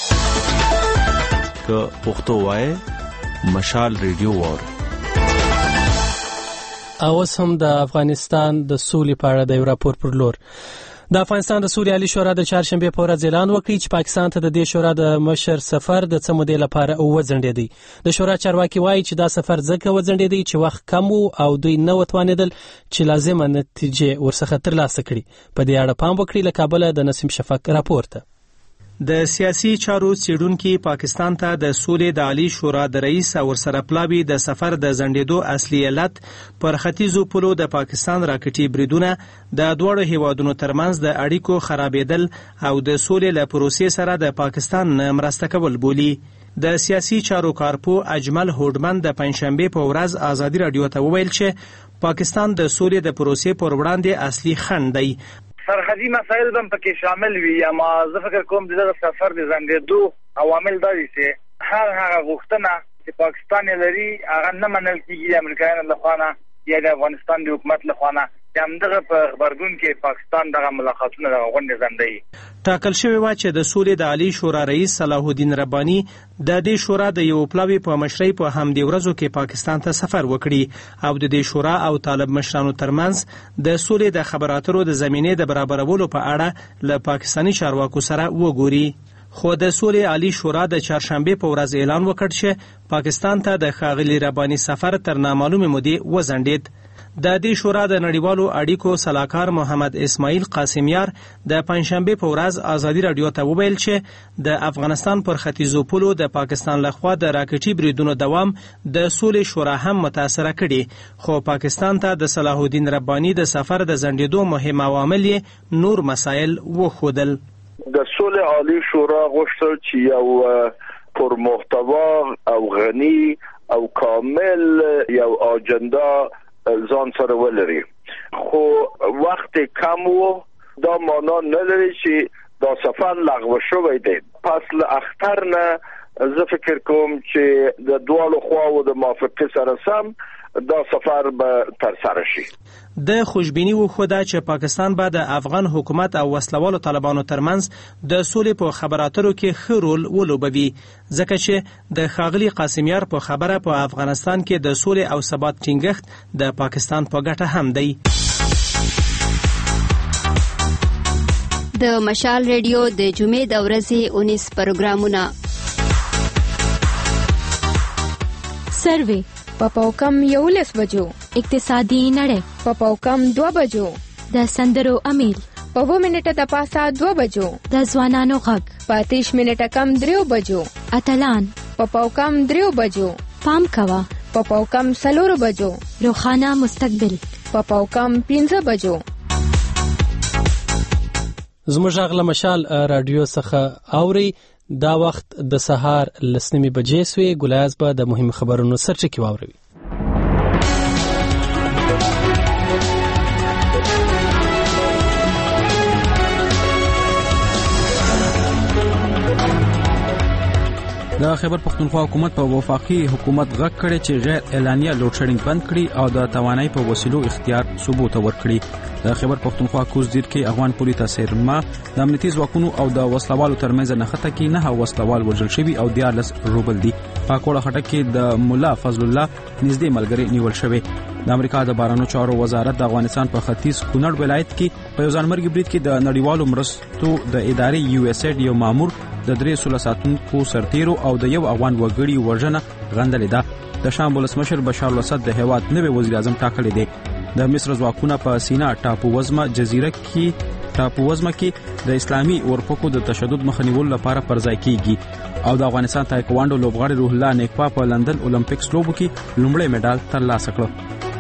که پښتو وای مشال ریډیو وور. اوس هم د افغانستان د سولې په اړه د یو راپور پر لور. د افغانستان د سولې عالی شورا د چهارشنبه په ورځ اعلان وکړ چې پاکستان ته د دې شورا د مشر سفر د څه مودې لپاره وځنډېدی. د شورا چارواکي وایي چې دا سفر ځکه وځنډېدی چې وخت کم وو او دوی نه وتوانېدل چې لازمه نتیجه ورڅخه ترلاسه کړي. په دې اړه پام وکړئ. له کابل د نسیم شفق راپورته. د سیاسي چارو څېړونکي پاکستان ته د سولې د عالی شورا د رئیس او ورسره پلاوي د سفر د ځنډېدو اصلي علت پر ختیځو پولو د پاکستان راکټي بریدونه د دوړو هیوادونو ترمنځ د اړیکو خرابېدل او د سولې له پروسې سره د پاکستان نه مرسته کول بولي. د سیاسي چارو کارپو اجمل هوډمن د پنځشنبه په ورځ ازادي رادیو ته وویل چې پاکستان د سولې د پروسې پر وړاندې اصلي خنډ دی. سرحدي مسایل هم پکې شامل وي، اما زه فکر کوم د دغه سفر د ځنډېدو عوامل دا دي چې هر هغه غوښتنه چې پاکستان لري هغه نه منل کېږي د امریکایانو لخوا نه یا د افغانستان د حکومت لخوا نه. همدغه په خبرګون کې پاکستان دغه ملاقاتونه دغه غونډې ځنډوي. ټاکل شوی و چې د سولې د عالی شورا رئیس صلاح الدین رباني د دې شورا د یو پلاوي په مشرۍ په همدې ورځو کې پاکستان ته سفر وکړي او د دې شورا او طالب مشرانو ترمنځ د سولې د خبرو اترو د زمینې د برابرولو په اړه له پاکستاني چارواکو سره وګوري. خو د سولې عالی شورا د چهارشنبه په ورځ اعلان وکړ چې پاکستان ته د ښاغلي رباني سفر تر نامعلومه مودې وځنډېد. د دې شورا د نړیوالو اړیکو سلاکار محمد اسماعیل قاسمیار د پنځشنبه په ورځ ازادي رادیو ته وویل چې د افغانستان پر ختیځو پولو د پاکستان لخوا د راکټي بریدونو دوام د سولې شورا هم متاثر کړي، خو پاکستان ته د صلاح الدین رباني د سفر د ځنډېدو مهم عوامل نور مسایل وښودل. د سولې عالی شورا غوښتل چې یو پر محتوا او غنی او کامل یو اجندا ځان سره ولري، خو وخت کم وو. دا معنا نه لري چې دا سفر لغوه شوی دی. پس له اختر نه زه فکر کوم چې د دواړو خواو د موافقې سره سم دا سفر به تر سره شي. د خوشبینی وخوده چې پاکستان به د افغان حکومت او وسلوالو طالبانو ترمنځ د سولې په خبراترو کې ښه رول ولوبوي، ځکه چې د ښاغلي قاسمیار په خبره په افغانستان کې د سولې او ثبات ټینګښت د پاکستان په ګټه هم دی. د مشال ریډیو د جمعې د ورځې اونیس پروګرامونه سروې په پاوکم یولس بجو، اقتصادي نړۍ په پاوکم دو بجو، د سندرو امیل په و منټه د پاسا دو بجو، د ځوانانو غږ په اتیش منټه کم دریو بجو، اتلان په پاوکم دریو بجو. پام کوا په پاوکم څلورو بجو. روښانه مستقبل په پاوکم پنځه بجو. زموږ غږ له مشال رادیو څخه اوري. دا وخت د سهار لسنیمې بجې سوې. ګلایز به د مهم خبرونو سرچکې واوروي. د خیبر پښتونخوا حکومت په وفاقي حکومت غږ کړی چې غیر اعلانیه لوډ شیډینګ بند کړي او د توانایي په وسیلو اختیار ثبوت ورکړي. د خیبر پښتونخوا کوزدیر کې افغان پولیس تسیرما د امنیتي ځواکونو او د وسلوالو ترمنځ نښته کې نه وسلوال وژل شوي او دیارلس روبل دي. پاکوړه خټک کې د مولا فضل الله نږدې ملګری نیول شوی. د امریکا د بهرنیو چارو وزارت د افغانستان په ختیځ کونړ ولایت کې په یو ځانمرګي برید کې د نړیوالو مرستو د ادارې یو اس ایډ یو مامور د درې سوله ساتونکو سرتیرو او د یو افغان وګړي وژنه غندلې ده. د شام ولسمشر بشار الاسد د هیواد نوی وزیر اعظم ټاکلی دی. د مصر ځواکونه په سینا ټاپو وزمه جزیره کې ټاپو وزمه کې د اسلامي اورپکو د تشدد مخه نیولو لپاره پرځای کیږي او د افغانستان تایکوانډو لوبغاړي روح الله نیکپا په لندن اولمپیکس لوبو کې لومړی میډال ترلاسه کړ.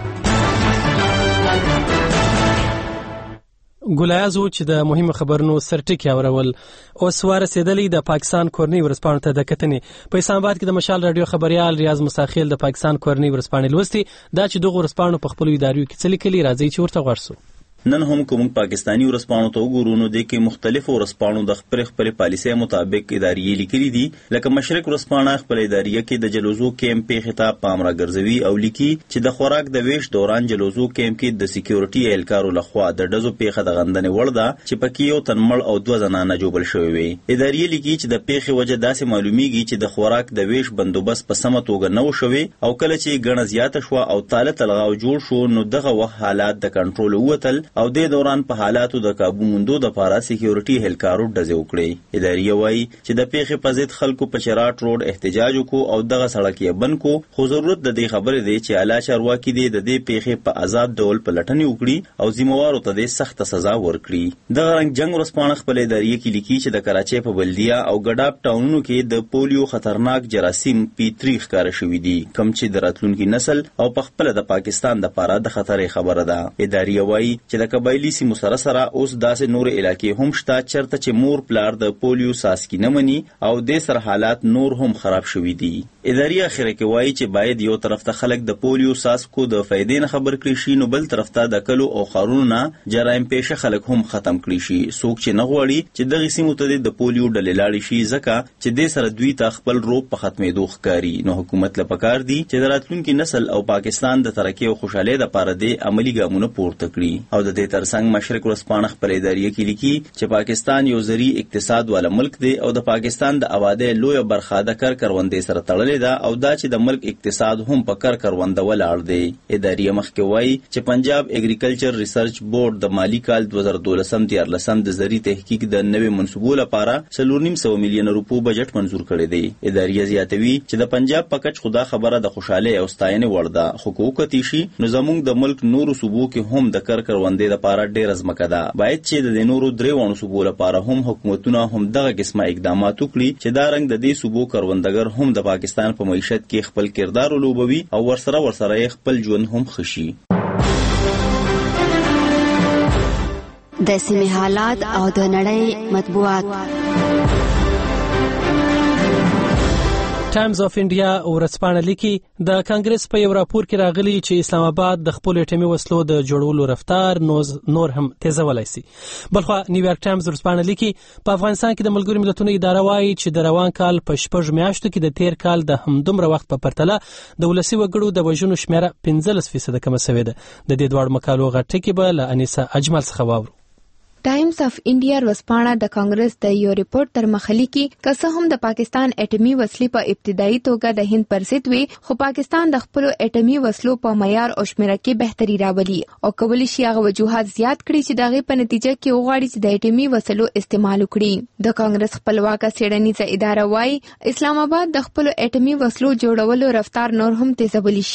ګلایزو چې د مهمو خبرونو سرټکی اورول اوس ورسېدلی د پاکستان کورنۍ ورسپانو ته د کتنې په اسلام آباد کې د مشال رادیو خبريال ریاض مساخیل د پاکستان کورنۍ ورسپانې لوستي دا چې دغه ورسپانو په خپل ادارو کې څه لیکلي راځي چې ورته ورسو. نن هم کوم پاکستانی ورسپانو ته وګورو نو د کې مختلفو ورسپانو د خپل خپل پالیسۍ مطابق ادارې لیکلي دي. لکه مشرق ورسپانه خپل ادارې کې د جلوزو کیمپ په خطاب پامرا ګرځوي او لیکي چې د خوراک د ویش دوران جلوزو کیمپ کې د سکیورټي اهلکارو لخوا د ډزو پیښه د غندنې وړ ده چې پکې یو تنمړ او دوه زنانه جوړل شوی وي. ادارې لیکي چې د پیښې وجه داسې معلومیږي چې د خوراک د ویش بندوبست په سمه توګه نه و شوی او کله چې ګڼه زیاته شو او تاله تلغاو جوړ شو نو دغه وخت حالات د کنټرول ووتل او د دوران په حالاتو د قابو موندو د پاره سکیورټي اهلکارو ډزې وکړي. ادارې وایي چې د پیښې په ضد خلکو په چراټ روډ احتجاج وکړو او دغه سړک یې بند کو. خو ضرورت د دې خبرې دی چې اعلی چارواکي دې د دې پیښې په آزاد ډول پلټنې وکړي او ذمہوارو ته د سخت سزا ورکړي. دغه رنګ جنگ ورسپانه خپل ادارې کې لیکي چې د کراچۍ په بلدیا او ګډاب ټاونونو کې د پولیو خطرناک جراثیم پی تریخ کار شوې دي کوم چې د راتلونکي نسل او په خپل د پاکستان د پاره د خطر خبره ده. ادارې وایي چې د قبایلی سیمو سره سره اوس داسې نور علاقې هم شته چرته چې مور پلار د پولیو ساسکی نه مني او د سر حالات نور هم خراب شوي دي. ادارې اخره کې وایي چې باید یو طرف ته خلک د پولیو ساسکو د فائدې نه خبر کړي شي نو بل طرف ته د کلو او خارونو نه جرایم پیشه خلک هم ختم کړي شي. څوک چې نه غواړي چې دغه سیمو ته د پولیو ډلې لاړې شي ځکه چې د سره دوی ته خپل روپ په ختمېدو ښکاري نو حکومت له پکار دی چې د راتلونکي نسل او پاکستان د ترقۍ او خوشحالۍ لپاره د عملی ګامونه پورته کړي. او د دې ترڅنګ مشرق ورسپانه خپل ادارې کې لیکي چې پاکستان یو زری اقتصاد والا ملک دی او د پاکستان د آبادی لوی برخه د کر کروندې سره تړلې ده او دا چې د ملک اقتصاد هم په کر کرونده ولاړ دی. ادارې مخکې وایي چې پنجاب اګریکلچر ریسرچ بورډ د مالی کال دوه زره دولسم دیارلسم د زری تحقیق د نوې منصوبو لپاره څلور نیم سوه میلیونه روپو بجټ منظور کړی دی. ادارې زیاتوي چې د پنجاب په کچ خدا خبره د خوشاله او ستاینې وړ ده خو کوکتی شي نو زموږ د ملک نورو صوبو کې هم د کر کروندې لپاره ډېر ځمکه ده. باید چې د نورو دریوانو صوبو لپاره هم حکومتونه هم دغه قسمه اقدامات وکړي چې دا رنګ د دې صوبو کروندګر هم د پاکستان په معیشت کې خپل کردار ولوبوي او ورسره ورسره خپل ژوند هم خشي. د سیمې حالات او د نړۍ مطبوعات. ټایمز اف انډیا ورځپاڼه لیکي د کانګرس په یو راپور کې راغلي چې اسلام آباد د خپل اټومي وسلو د جوړولو رفتار نور هم تیزولای شي. بلخو نیویارک ټایمز ورځپاڼه لیکي په افغانستان کې د ملګرو ملتونو اداره وايي چې د روان کال په شپږ میاشتو کې د تیر کال د همدومره وخت په پرتله د ولسي وګړو د وژنو شمیره پنځلس فیصد کم شوې ده. د دې دوړ مقالو غټکی به له انیسا اجمل څخه واورو. ټایمز اف انډیا ورځپاڼه د کانګرس د یو ریپورت تر مخالي کې که هم د پاکستان اټومي وسلې په ابتدایي توګه د هند پر ضد وي خو پاکستان د خپل اټومي وسلو په معیار او شمیره کې بهتري راولي او کولی شي هغه وجوهات زیات کړي چې دغه په نتیجه کې وغواړي چې د اټومي وسلو استعمال وکړي. د کانګرس خپلواکه څېړنیزه اداره وايي اسلام آباد د خپل اټومي وسلو جوړولو رفتار نور هم تیزولی شي.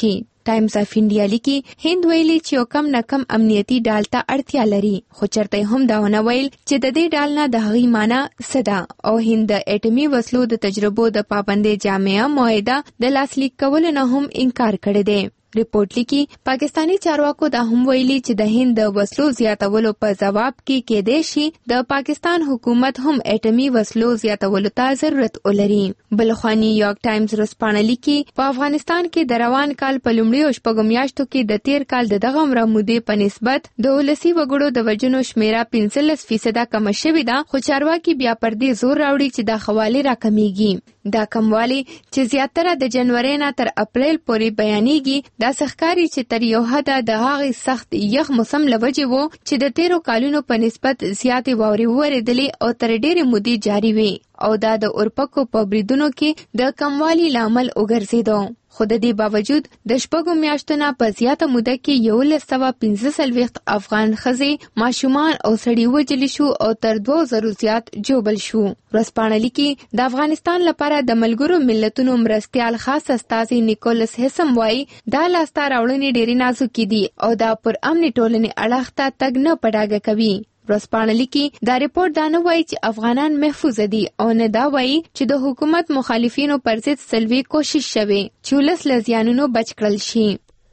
ټایمز اف انډیا لیکي هند ویلي چې یو کم نه کم امنیتي ډال ته اړتیا لري، خو چرته هم دا ونه ویل چې د دې ډال نه د هغې معنی څه ده او هند د اټومي وسلو د تجربو د پابندۍ جامعه معاهده د لاسلیک کولو نه هم انکار کړی دی. ریپورت لیکي پاکستانی چارواکو دا هم ویلي چې د هند د وسلو زیاتولو په جواب کې کېدای شي د پاکستان حکومت هم اټومي وسلو زیاتولو ته ضرورت ولري. بلخوا نیویارک ټایمز ورځپاڼه لیکي په افغانستان کې د روان کال په لومړیو شپږو میاشتو کې د تیر کال د دغه عمره مودې په نسبت د ولسي وګړو د وژنو شمیره پنځلس فیصده کمه شوې ده، خو چارواکي بیا پر دې زور راوړي چې دا حواله راکمیږي. دا کموالی چې زیاتره د جنوري نه تر اپریل پورې بیانېږي دا ښکاري چې تر یو حده د هغې سخت یخ موسم له وجې و چې د تیرو کالونو په نسبت زیاتې واورې وورېدلې او تر ډېرې مودې جاري وي او دا د اورپکو په بریدونو کې د کموالي لامل وګرځېدو. خو د دې باوجود د شپږو میاشتو نه په زیاته موده کې یولس سوه پنځه څلوېښت افغان ښځې، ماشومان او سړي وژل شو او تر دوو زرو زیات ژوبل شو. ورځپاڼه لیکي د افغانستان لپاره د ملګرو ملتونو مرستیال خاص استازي نیکولس هیسم وایي دا لاسته راوړنې ډېرې نازکې دي او دا پر امني ټولنې اړخ ته تګ نه په ډاګه کوي. ورځپاڼه لیکي دا ریپورت دا نه وایي چې افغانان محفوظ دي او نه دا وایي چې د حکومت مخالفینو پر ضد سلوي کوشش شوی چې ولس له زیانونو بچ کړل شي.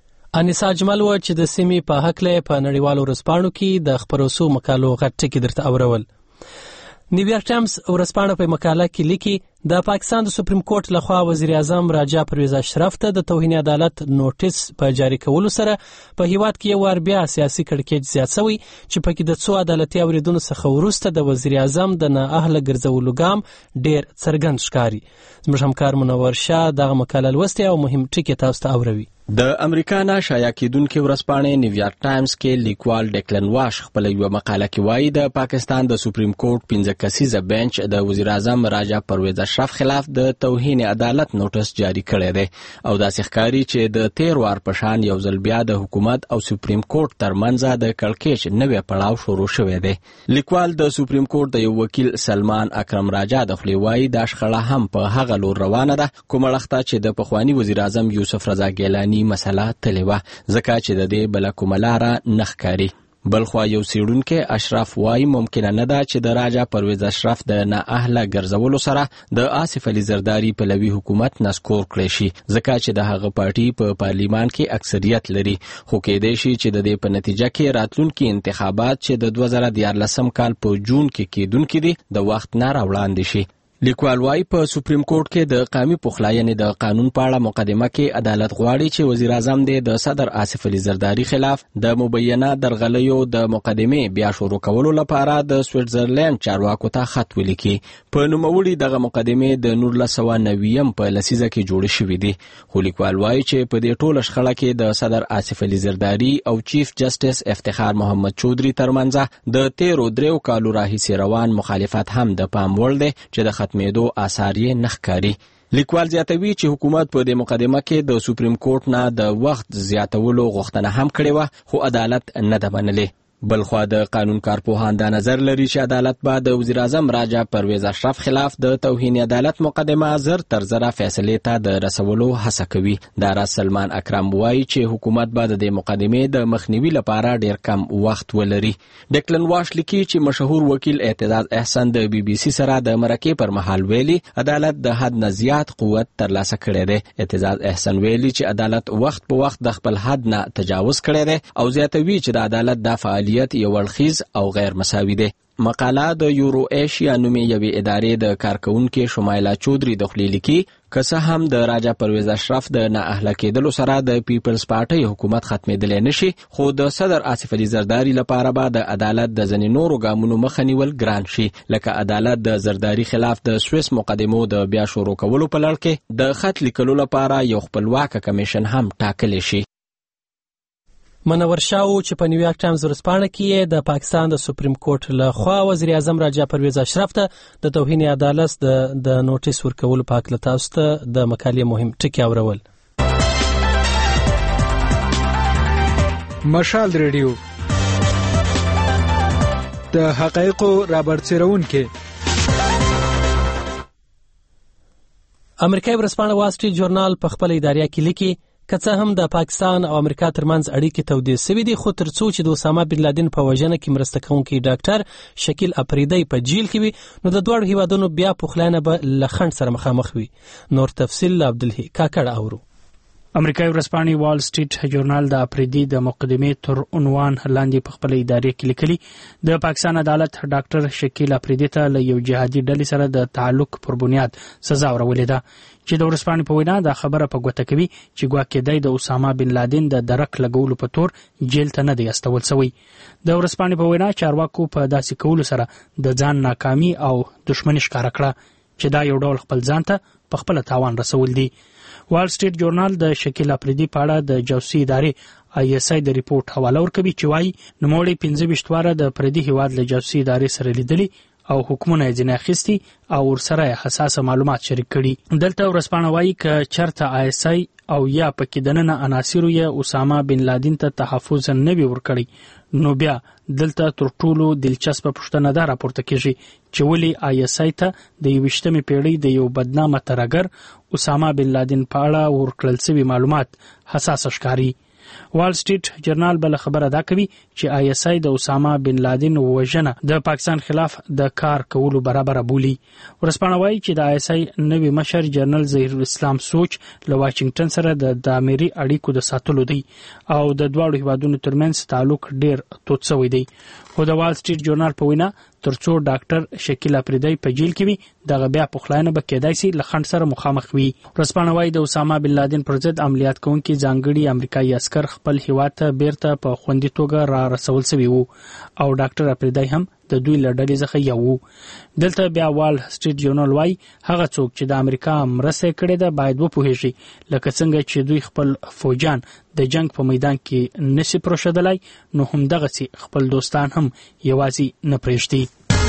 انیسا اجمل و چې د سیمې په هکله په نړیوالو ورځپاڼو کې د خبرو سو مقالو غټ ټکي درته اورول. نیویارک ټایمز ورځپاڼه په مقاله کې لیکي د پاکستان د سپریم کورټ لخوا وزیر اعظم راجا پرویز اشرف ته د توهین عدالت نوټیس په جاری کولو سره په هیواد کې یو وار بیا سیاسي کړکېچ زیات شوی چې پکې د څو عدالتي اوریدونو څخه وروسته د وزیر اعظم د نااهله ګرځولو ګام ډېر څرګند ښکاري. زموږ همکار منور شاه دغه مقاله لوستې او مهم ټکي تاسو ته اوروي. د امریکا نه شایع کېدونکې ورځپاڼې نیویارک ټایمز کې لیکوال ډیکلن واش خپل یو مقاله کې وایي د پاکستان د سپریم کورټ پنځه کسیزه بنچ د وزیر اعظم راجا پرویز اشرف خلاف د توهین عدالت نوټس جاری کړی دی او داسې ښکاري چې د تیر وار په شان یو ځل بیا د حکومت او سپریم کورټ ترمنځ د کړکېچ نوی پړاو شروع شوی دی. لیکوال د سپریم کورټ د یو وکیل سلمان اکرم راجا د خولې وایي دا شخړه هم په هغه لور روانه ده کومه لخته چې د پخواني وزیر اعظم یوسف رضا ګیلاني مسله تلې وه ځکه چې د دې بله کومه لاره نه ښکاري. بلخوا یو څېړونکی اشرف وایي ممکنه نه ده چې د راجا پرویز اشرف د نااهله ګرځولو سره د آصف علي زرداري پلوي حکومت نسکور کړی شي ځکه چې د هغه پارټي په پا پارلیمان کې اکثریت لري، خو کېدای شي چې د دې په نتیجه کې راتلونکي انتخابات چې د دوه زره دیارلسم کال په جون کې کېدونکي دي د وخت نه راوړاندې شي. لیکوال وايي په سپریم کورټ کې د قومي پخلاینې د قانون په اړه مقدمه کې عدالت غواړي چې وزیر اعظم د صدر آصف علي زرداري خلاف د مبینه درغلیو د مقدمې بیا شروع کولو لپاره د سویټزرلند چارواکو ته خط ولیکي. په نوموړي دغه مقدمې د نولس سوه نویم په لسیزه کې جوړې شوې دي، خو لیکوال وايي چې په دې ټوله شخړه کې د صدر آصف علي زرداري او چیف جسټس افتخار محمد چودري ترمنځ د تیرو دریو کالو راهیسې روان مخالفت هم د پام وړ دی چې د ختمېدو آثار یې نه ښکاري. لیکوال زیاتوي چې حکومت په دې مقدمه کې د سپریم کورټ نه د وخت زیاتولو غوښتنه هم کړې وه خو عدالت نه ده منلې. بلخوا د قانون کارپوهان دا نظر لري چې عدالت به د وزیر اعظم راجا پرویز اشرف خلاف د توهین عدالت مقدمه زر تر زره فیصلې ته د رسولو هڅه کوي. دا راز سلمان اکرم وایي چې حکومت به د دې مقدمې د مخنیوي لپاره ډیر کم وخت ولري. ډیکلن واش لیکي چې مشهور وکیل اعتزاز احسن د بي بي سي سره د مرکې پر مهال ویلي عدالت د حد نه زیات قوت ترلاسه کړی دی. اعتزاز احسن ویلي چې عدالت وخت په وخت د خپل حد نه تجاوز کړی دی او زیاتوي چې د عدالت د فعالیت یو اړخیز او غیر مساوي دی. مقاله د یورو ایشیا نومې یوې ادارې د کارکونکو شمایلا چودري د خولې لیکي که څه هم د راجا پرویز اشرف د نااهله کېدلو سره د پیپلز پارټۍ حکومت ختمېدلی نشي، خو د صدر آصف علي زرداري لپاره به د عدالت د ځینې نورو ګامونو مخه نیول ګران شي، لکه عدالت د زرداري خلاف د سویس مقدمو د بیا شروع کولو په لړ کې د خط لیکلو لپاره یو خپلواکه کمیشن هم ټاکلی شي. منور شاه چې په نیویارک ټایمز ورځپاڼه کې د پاکستان د سپریم کورټ له خوا وزیر اعظم راجا پرویز اشرف ته د توهین عدالت د د نوټیس ورکولو په هکله تاسو ته د مقالې مهم ټکي اورول. مشال ریډیو د حقایقو رابرسېرونکي. امریکایي ورځپاڼه وال سټریټ ژورنال په خپل اداریه کې لیکي که څه هم د پاکستان او امریکا ترمنځ اړیکې تودې سوي دي، خو تر څو چې د اسامه بن لادن په وژنه کې مرسته کوونکی ډاکټر شکیل افریدی په جیل کې وي، نو د دواړو هیوادونو بیا پخلاینه به له خنډ سره مخامخ وي. نور تفصیل له عبدالحی کاکړ اورو. امریکایي ورځپاڼې وال سټریټ جورنال د افریدي د مقدمې تر عنوان لاندې په خپل ادارې کې لیکلي د پاکستان عدالت ډاکټر شکیل افریدي ته له یو جهادي ډلې سره د تعلق پر بنیاد سزا ورولې ده، چې د ورځپاڼې په وینا دا خبره په ګوته کوي چې ګواکې دی د اسامه بن لادن د درک لګولو په تور جیل ته نه دی استول سوی. د ورځپاڼې په وینا چارواکو په داسې کولو سره د ځان ناکامي او دښمني ښکاره کړه چې دا یو ډول خپل ځان ته په خپل تاوان رسول دي. وال سټریټ جورنال د شکیل افریدي په اړه د جاسوسي ادارې آی اس آی د ریپورت حواله ورکوي چې وایي نوموړی پنځه ویشت واره د پردي هیواد له جاسوسي ادارې سره لیدلي او حکمونه یې ځینې اخیستي او ورسره حساسه معلومات شریک کړي. دلته ورځپاڼه وایي که چېرته آی اس آی او یا پکې دننه عناصرو یې اسامه بن لادن ته تحفظ نه وي ورکړی، نو بیا دلته تر ټولو دلچسپه پوښتنه دا راپورته کیږي چې ولې آی اس آی ته د یویشتمې پیړۍ د یو بدنامه ترهګر اسامه بن لادن په اړه ورکړل سوي معلومات حساسه ښکاري. وال سټریټ جرنال بل خبره دا کوي چې آی اس آی د اسامه بن لادن وژنه د پاکستان خلاف د کار کولو برابر بولي. ورځپاڼه وایي چې د آی اس آی نوی مشر جنرال ظهیر الاسلام سوچ له واشنگټن سره د دامري اړیکو د ساتلو دی او د دواړو هیوادونو ترمنځ تعلق ډیر تود شوی دی. خو د وال سټریټ جورنال په وینا ترڅو ډاکټر شکیل افریدی په جیل کې وي دغه بیا پخلاینه به کېدای شي له خنډ سره مخامخ وي. ورځپاڼه وایي د اسامه بن لادن پر ضد عملیات کوونکي ځانګړي امریکایي عسکر خپل هیواد ته بیرته په خوندي توګه را رسول سوي وو او ډاکټر افریدی هم د دوی له ډلې څخه یو وو. دلته بیا وال سټریټ جورنال وایي هغه څوک چې د امریکا مرسته کړې ده باید وپوهیږي لکه څنګه چې دوی خپل فوجان د جنگ په میدان کې نشي پروشدلای، نو همدغسې خپل دوستان هم یوازې نه پرېږدي.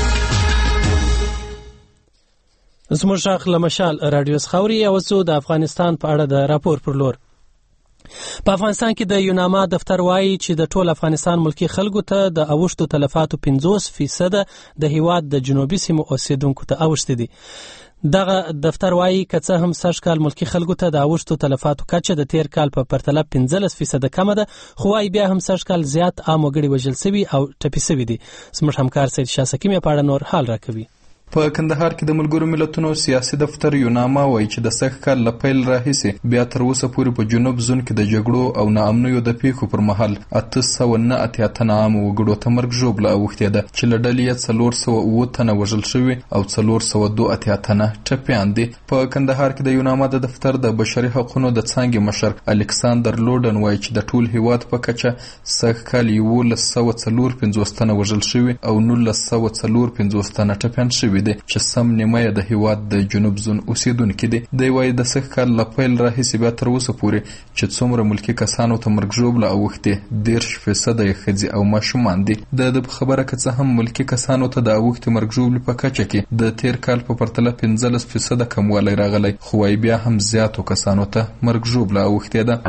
زموږ غږ له مشال راډیو څخه اوري. اوس د افغانستان په اړه د راپور پر لور. په افغانستان کې د یوناما دفتر وایي چې د ټول افغانستان ملکی خلکو ته د اوښتو تلفاتو پنځوس فیصد د هیواد د جنوبي سیمو اوسیدونکو ته اوښتي دي. دغه دفتر وایي که څه هم سږ کال ملکی خلکو ته د اوښتو تلفاتو کچه د تیر کال په پرتله پنځلس فیصد کمه ده، خو وایي بیا هم سږ کال زیات عام وګړي وژل سوي او ټپي سوي دي. زموږ همکار سید شاه سکیم په اړه نور حال راکوي. په کندهار کې د ملګرو ملتونو سیاسي دفتر یوناما وایي چې د سږ کال له پیل راهیسې بیا تر اوسه پورې په جنوب زون کې د جګړو او ناامنیو د پیښو پر مهال اته سوه نه اتیا تنه عام وګړو ته مرګ ژوبله اوښتې ده، چې له ډلې یې څلور سوه اووه تنه وژل شوي او څلور سوه دوه اتیا تنه ټپیان دي. په کندهار کې د یوناما د دفتر د بشري حقونو د څانګې مشر الکساندر لوډن وایي چې د ټول هیواد په کچه سږ کال یولس سوه څلور پنځوس تنه وژل شوي او نولس سوه څلور پنځوس تنه ټپیان شوي دي، چې سم نیمه یې د هیواد د جنوب زون اوسیدونکي دي. دی وایي د سږ کال له پیل راهیسې بیا تر اوسه پورې چې څومره ملکي کسانو ته مرګ ژوبله اوښتې دېرش فیصده یې ښځې او ماشومان دي. د ده په خبره که څه هم ملکي کسانو ته د اوښتې مرګ ژوبلې په کچه کې د تیر کال په پرتله پنځلس فیصده کموالی راغلی، خو وایي بیا هم زیاتو کسانو ته مرګ ژوبله اوښتې ده.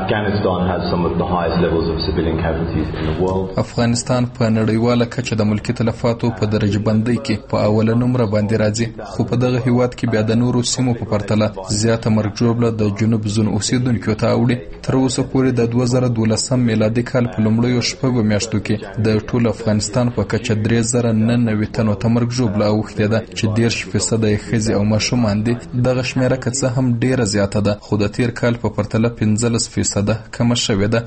افغانستان په نړیواله کچه د ملکي تلفاتو په درجه بندۍ کې په اوله نمره باندې راځي، خو په دغه هیواد کې بیا د نورو سیمو په پرتله زیاته مرګ ژوبله د جنوب زون اوسیدونکو ته اوړي. تر اوسه پورې د دوه زره دولسم میلادي کال په لومړیو شپږو میاشتو کې د ټول افغانستان په کچه درې زره نه نوي تنو ته مرګ ژوبله اوښتې ده، چې دېرش فیصده یې ښځې او ماشومان دي. دغه شمېره که څه هم ډېره زیاته ده، خو د تیر کال په پرتله پنځلس فیصده کمه شوې ده.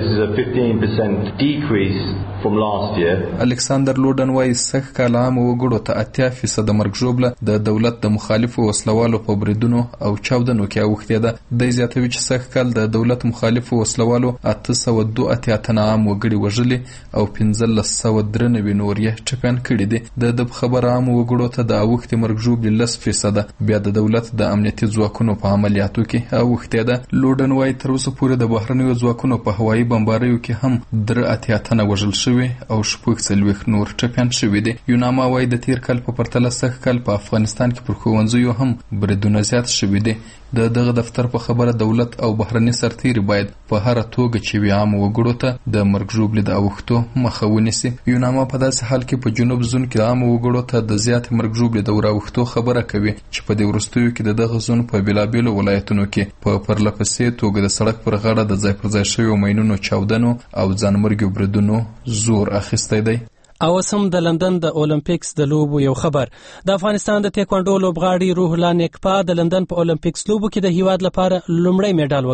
الکساندر لوډن وایي سږ کال عامو وګړو ته اتیا فیصده مرګ ژوبله د دولت د مخالفو وسلوالو په بریدونو او چاودنو کې اوښتې ده. دی زیاتوي چې سږ کال د دولت مخالفو وسلوالو اته سوه دوه اتیا تنه عام وګړي وژلي او پنځلس سوه درې نوي نور یې ټپیان کړي دي. د ده په خبره عامو وګړو ته د اوښتې مرګ ژوبلې لس فیصده بیا د دولت د امنیتي ځواکونو په عملیاتو کې اوښتې ده. لوډن وایي تر اوسه پورې د بهرنیو ځواکونو په هوایي بمباریو کې هم درې اتیا تنه وژل شوي او شپږ څلوېښت نور ټپیان شوي دي. یوناما وایي د تیر کال په پرتله سږ کال په افغانستان کې پر ښوونځیو هم بریدونه زیات شوي دي. د دغه دفتر په خبره دولت او بهرني سرتیري باید په هر توګه چې وي عام وګړو ته د مرګ ژوبلې د اوښتو مخه ونیسي. یوناما په داسې حال کې په جنوب زون کې عام وګړو ته د زیات مرګ ژوبلې د اوښتو خبره کوي چې په دې وروستیو کې د دغه زون په بېلابېلو ولایتونو کې په پرلهپسې توګه د سړک پر غاړه د ځای پر ځای شویو ماینونو چاودنو او ځانمرګي بریدونو زور اخیستی دی. او سم د لندن د اولمپیکس د لوبو یو خبر. د افغانستان د تایکوانډو لوبغاړي روح الله نیکپا د لندن په اولمپیکس لوبو کې د هیواد لپاره لومړی میډال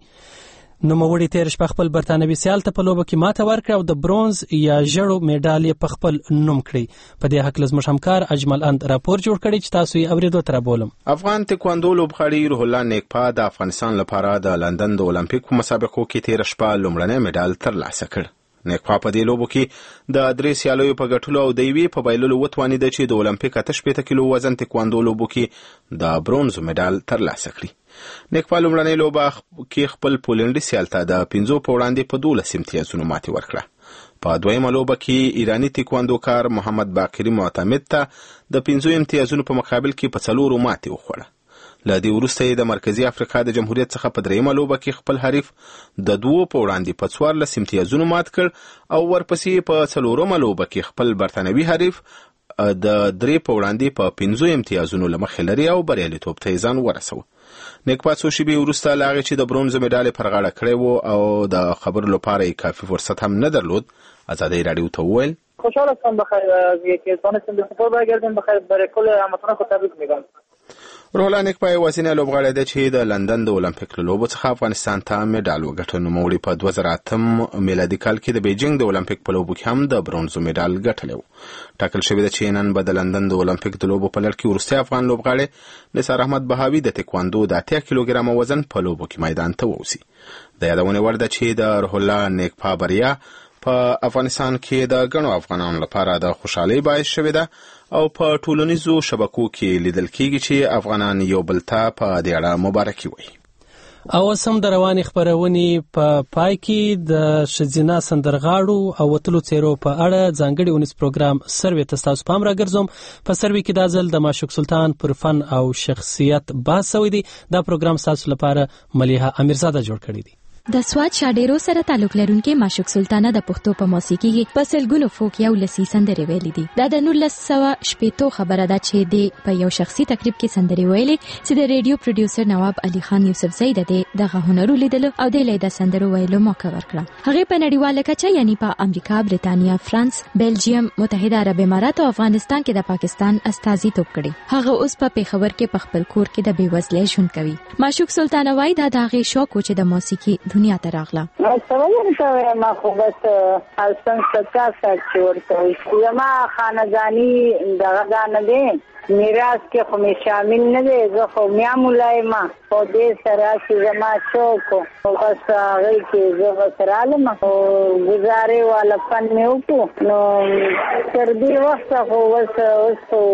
وګاټي. نوموړي تیر شپه خپل برتانوي سیال ته په لوبو کې ماته ورکړه او د برونز یا ژړو میډال یې په خپل نوم کړی. په دې هکله زموږ همکار اجمل اند راپور جوړ کړی چې تاسو یې اورېدو ته رابولم. افغان تایکوانډو لوبغاړي روح الله نیکپا د افغانستان لپاره د لندن د اولمپیک په مسابقو کې تیر شپه لومړنی میډال ترلاسه کړ. نیکپا په دې لوبو کې د درې سیالیو په ګټلو او د یوې په بایللو وتوانېده چې د اولمپیک اته شپېته کیلو وزن تایکوانډو لوبو کې د برونز میډال ترلاسه کړي. نیکپا لومړنۍ لوبه کې خپل پولنډي سیال ته د پنځو په وړاندې په دولس امتیازونو ماتې ورکړه. په دویمه لوبه کې ایرانی تایکوانډو کار محمد باقری معتمد ته د پنځو امتیازونو په مقابل کې په څلورو ماتې وخوړه. له دې وروسته یې د مرکزي افریقا د جمهوریت څخه په دریمه لوبه کې خپل حریف د دوو په وړاندې په څوارلس امتیازونو مات کړ او ورپسې په څلورمه لوبه کې خپل برتانوي حریف د درې په وړاندې په پنځو امتیازونو له مخې لري او بریالیتوب ته یې ځان ورسوه. نیکپا څو شېبې وروسته له هغې چې د برونز میډال یې پر غاړه کړی و او د خبرو لپاره یې کافي فرصت هم نه درلود، ازادۍ راډیو ته وویل خوشحال هستم بخیر که تونستم به سفر برگردم بخیر. برای کل هموطنان خود تبریک میگم. روح الله نیکپا یوازینی لوبغاړی دی چې د لندن د اولمپیک له لوبو څخه افغانستان ته میډال وګټه. نوموړي په دوه زره اتم میلادي کال کې د بیجینګ د اولمپیک په لوبو کې هم د برونز میډال ګټلی و. ټاکل شوې ده چې نن به د لندن د اولمپیک د لوبو په لړ کې وروستی افغان لوبغاړی نثار احمد بهاوي د تایکوانډو د اتیا کیلوګرامه وزن په لوبو کې میدان ته ووځي. د یادونې وړ ده چې د روح الله نیکپا بریا په افغانستان کې د ګڼو افغانانو لپاره د خوشحالۍ باعث شوې ده او په ټولنیزو شبکو کې لیدل کېږي چې افغانان یو بل ته په دې اړه مبارکي وایي. او سم د روانې خپرونې په پای کې د ښځینه سندرغاړو او وتلو څیرو په اړه ځانګړي اونیز پروګرام سروې ته ستاسو پام راګرځوم. په سروې کې دا ځل د معشوق سلطان پر فن او شخصیت بحث شوی دی. دا پروګرام ستاسو لپاره ملیحه امیرزاده جوړ کړی دی. د سواد شاډیرو سره تعلق لرونکي معشوق سلطانه د پښتو په موسیقي کې په سلګونو فوک یو لسی سندرې ویلې دي. دا د نولس سوه شپېتو خبره ده چې د په یو شخصي تقریب کې سندرې ویلې چې د ریډیو پروډوسر نواب علي خان یوسفزۍ د دغه هنر لیدل او د له د سندرو ویلو موقع ورکړه. هغه په نړیواله کچه یعنی په امریکا، بریتانیا، فرانس، بلجیم، متحده عرب امارات او افغانستان کې د پاکستان استازیتوب کړي. هغه اوس په پیښور کې په خپل کور کې د بیوزلۍ ژوند کوي. معشوق سلطانه وایي دا د هغې شوق و چې د موسیقي دنیا ته راغله. سوالم ته ما خو بس السن ستا سچ ورته یما خاندانی دغه دا نه دی میراث کې خو می شامل نه دی. زه خو میا مولای ما خو دې سره چې زما شوق او بس هغه کې زه بس رالم او گزارې والا فن مې وکړو. نو تر دې وخته خو بس اوس خو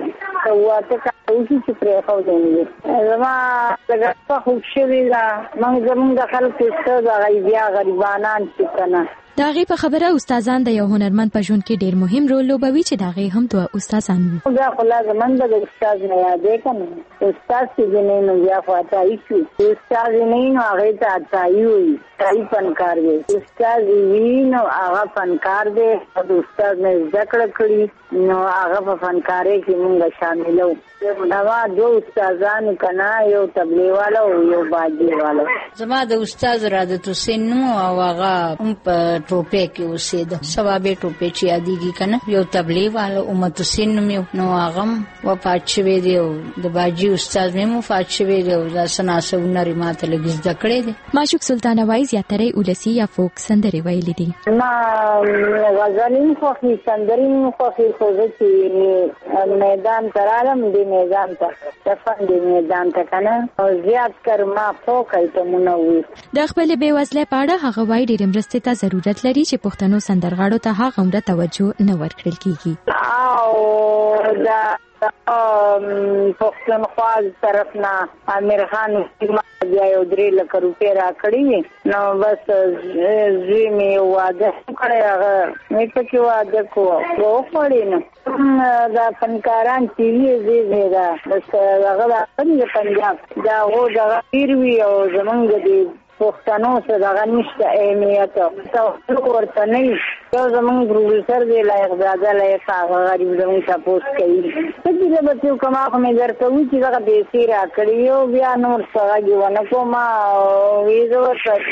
واته اوسې چې پرې خو دی زما دغه خوب شوي ده. موږ زموږ د خلکو څه دغه بیا غریبانان چې که نه د هغې په خبره استادان د یو هنرمند په ژوند کې ډېر مهم رول لوبوي چې د هغې هم دوه استادان وي. بیا خو لازمن ده د استاد نه یادې که نه استاد چې دی نه نو بیا خو عطایي شي. استاد یې نه وي نو هغې ته عطایي وایي. عطایي فنکار دی. استاد یې وي نو هغه فنکار دی. د استاد نه زده کړه کړي نو هغه په فنکارۍ کې مونږ شاملو. هغه دوه استادان که نه یو تبلې والا او یو باجې والا. زما د استاد رادت حسین نوم او هغه هم په ټوپې کې اوسېده. ثوابې ټوپې چې یادېږي که نه یو تبلیغ والا امت حسین نوم یو نو هغه هم وفات شوی دی او د باجي استاد مې هم وفات شوی دی او دا څه ناڅه هنر یې ما ته لږ زده کړی دی. معشوق سلطانه وایي زیاتره یې ولسي یا فوک سندرې ویلې دي. ما غزلې مې خوښې سندرې مې خوښې خو زه چې میدان ته رالم دې میدان ته د فن دې میدان ته که نه زیات کر ما فوک ایتمونه وي. د خپلې بېوزلۍ په اړه هغه وایي ډېرې مرستې ته ضرورت لري چې پښتنو سندرغاړو ته هغه عمره توجه نه ورکړل کیږي. او دا پښتونخوا طرف نه امیر خان بیا یو درې لکه روپۍ راکړي نو بس زوی مې واده کړی هغه مې پکې واده کوه وخوړې نو دا فنکاران ټي وي زی دا بس هغه د پنجاب دا هغو دغه پیر وي او زمونږ د پښتنو سره دغه نشته اهمیت څوک ورته نه وي یو زمونږ پروډیوسر دی لایق زاده لایق هغه غریب زمونږ تپوس کوي څه چې به څه کوم خو مې درته وي چې دغه پیسې راکړي یو بیا نور څه غږ ونه کوم ویزه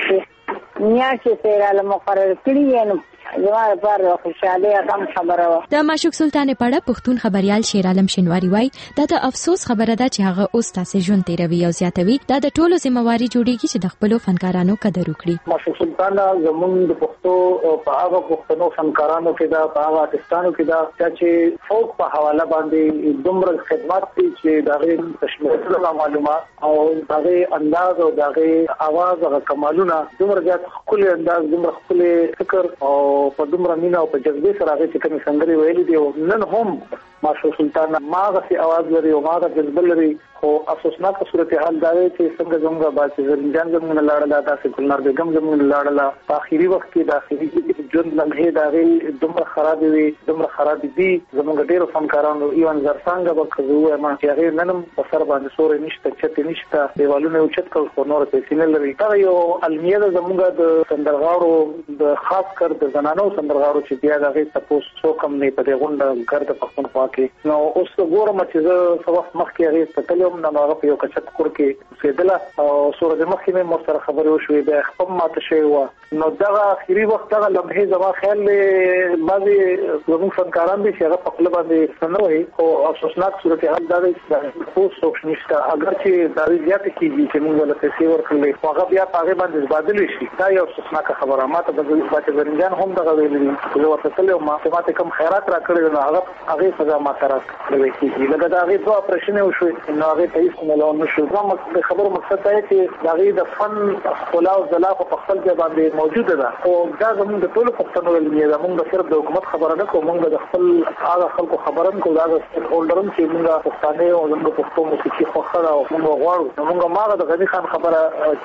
ورته میاشتې سره مقرر کړي نو زما لپاره خوشاله کم خبره وه. د معشوق سلطان پړه پښتون خبريال شیر عالم شینواری وای دا د افسوس خبره ده چې هغه اوس تاسو ژوند تیروي او زیاتوي دا د ټولو ذمہواری جوړیږي چې د خپل فنکارانو قدر وکړي. معشوق سلطان زموږ د پښتو په هغه پښتنو فنکارانو کې دا په هغه آرټستانو کې دا چې فوق په حواله باندې دومره خدمات دي چې دغه تشمیل معلومات او دغه انداز او دغه आवाज او کمالونه دومره زیات خپل انداز دومره خپل فکر او په دومره مینا او په جذبه سره هغه چې کوم سندري ویلي دي نن هم معشوق سلطان ماغه سي आवाज لري او ماغه جذبه لري خو افسوسناک صورتحال دا دی چې څنګه زموږه باسي زرنجان زموږ لاړه دا چې ګلنار بیگم زموږ لاړه په اخیری وخت کې د اخیری ژوند لمحه دا غي دومره خراب وي دومره خراب دي زموږ ډیرو فنکارانو ایوان زرڅنګ به کوو ما چې هغه نن په سر باندې سورې نشته چې نشته دیوالونه او چت کول خو نور پیسې نه لري دا یو المیه زموږ د سندرغاړو د خاص کر د زنانو سندرغاړو چې بیا دا غي تاسو څو کم نه په دې غونډه ګرد پښتونخوا کې نو اوس ګورم چې زه څو وخت مخکې هغه ته نو هغه په یو کچت کور کې سیدله او سورې مخکې مې مو سره خبرې وشوې به خپل ماته شوی و نو دا اخیری وخت دا لمحه زما خیال بعضي زموږ فنکاران دي چې هغه په خپل باندې سنوي او افسوسناک صورتحال دا دی چې اوس څوک نشته اگر چې دا زیات کیږي چې موږ له پیسې ورکړلې هغه بیا هغه باندې بدل شي دا یو افسوسناک خبره ماته د باندې زرنجان هم دغه ویلې زه ورته تلم ما ته کوم خیرات راکړل نو هغه هغه سزا ما تر کړې لکه دا هغه دوه اپریشن وشو نو هغه ته هیڅ نه لون نشو دا خبره مقصد دی چې دغه د فن خلا او زلاف په خپل ځای باندې موجوده ده او دا زموږ د ټولو پښتنو ولې زموږ د صرف د حکومت خبره نه کوم موږ د خپل هغه خلکو خبره نه کوو دا د سټیک هولډرم چې موږ پښتانه او زموږ پښتو موسیقي خوښه او موږ غواړو موږ ماغه د غنی خان خبره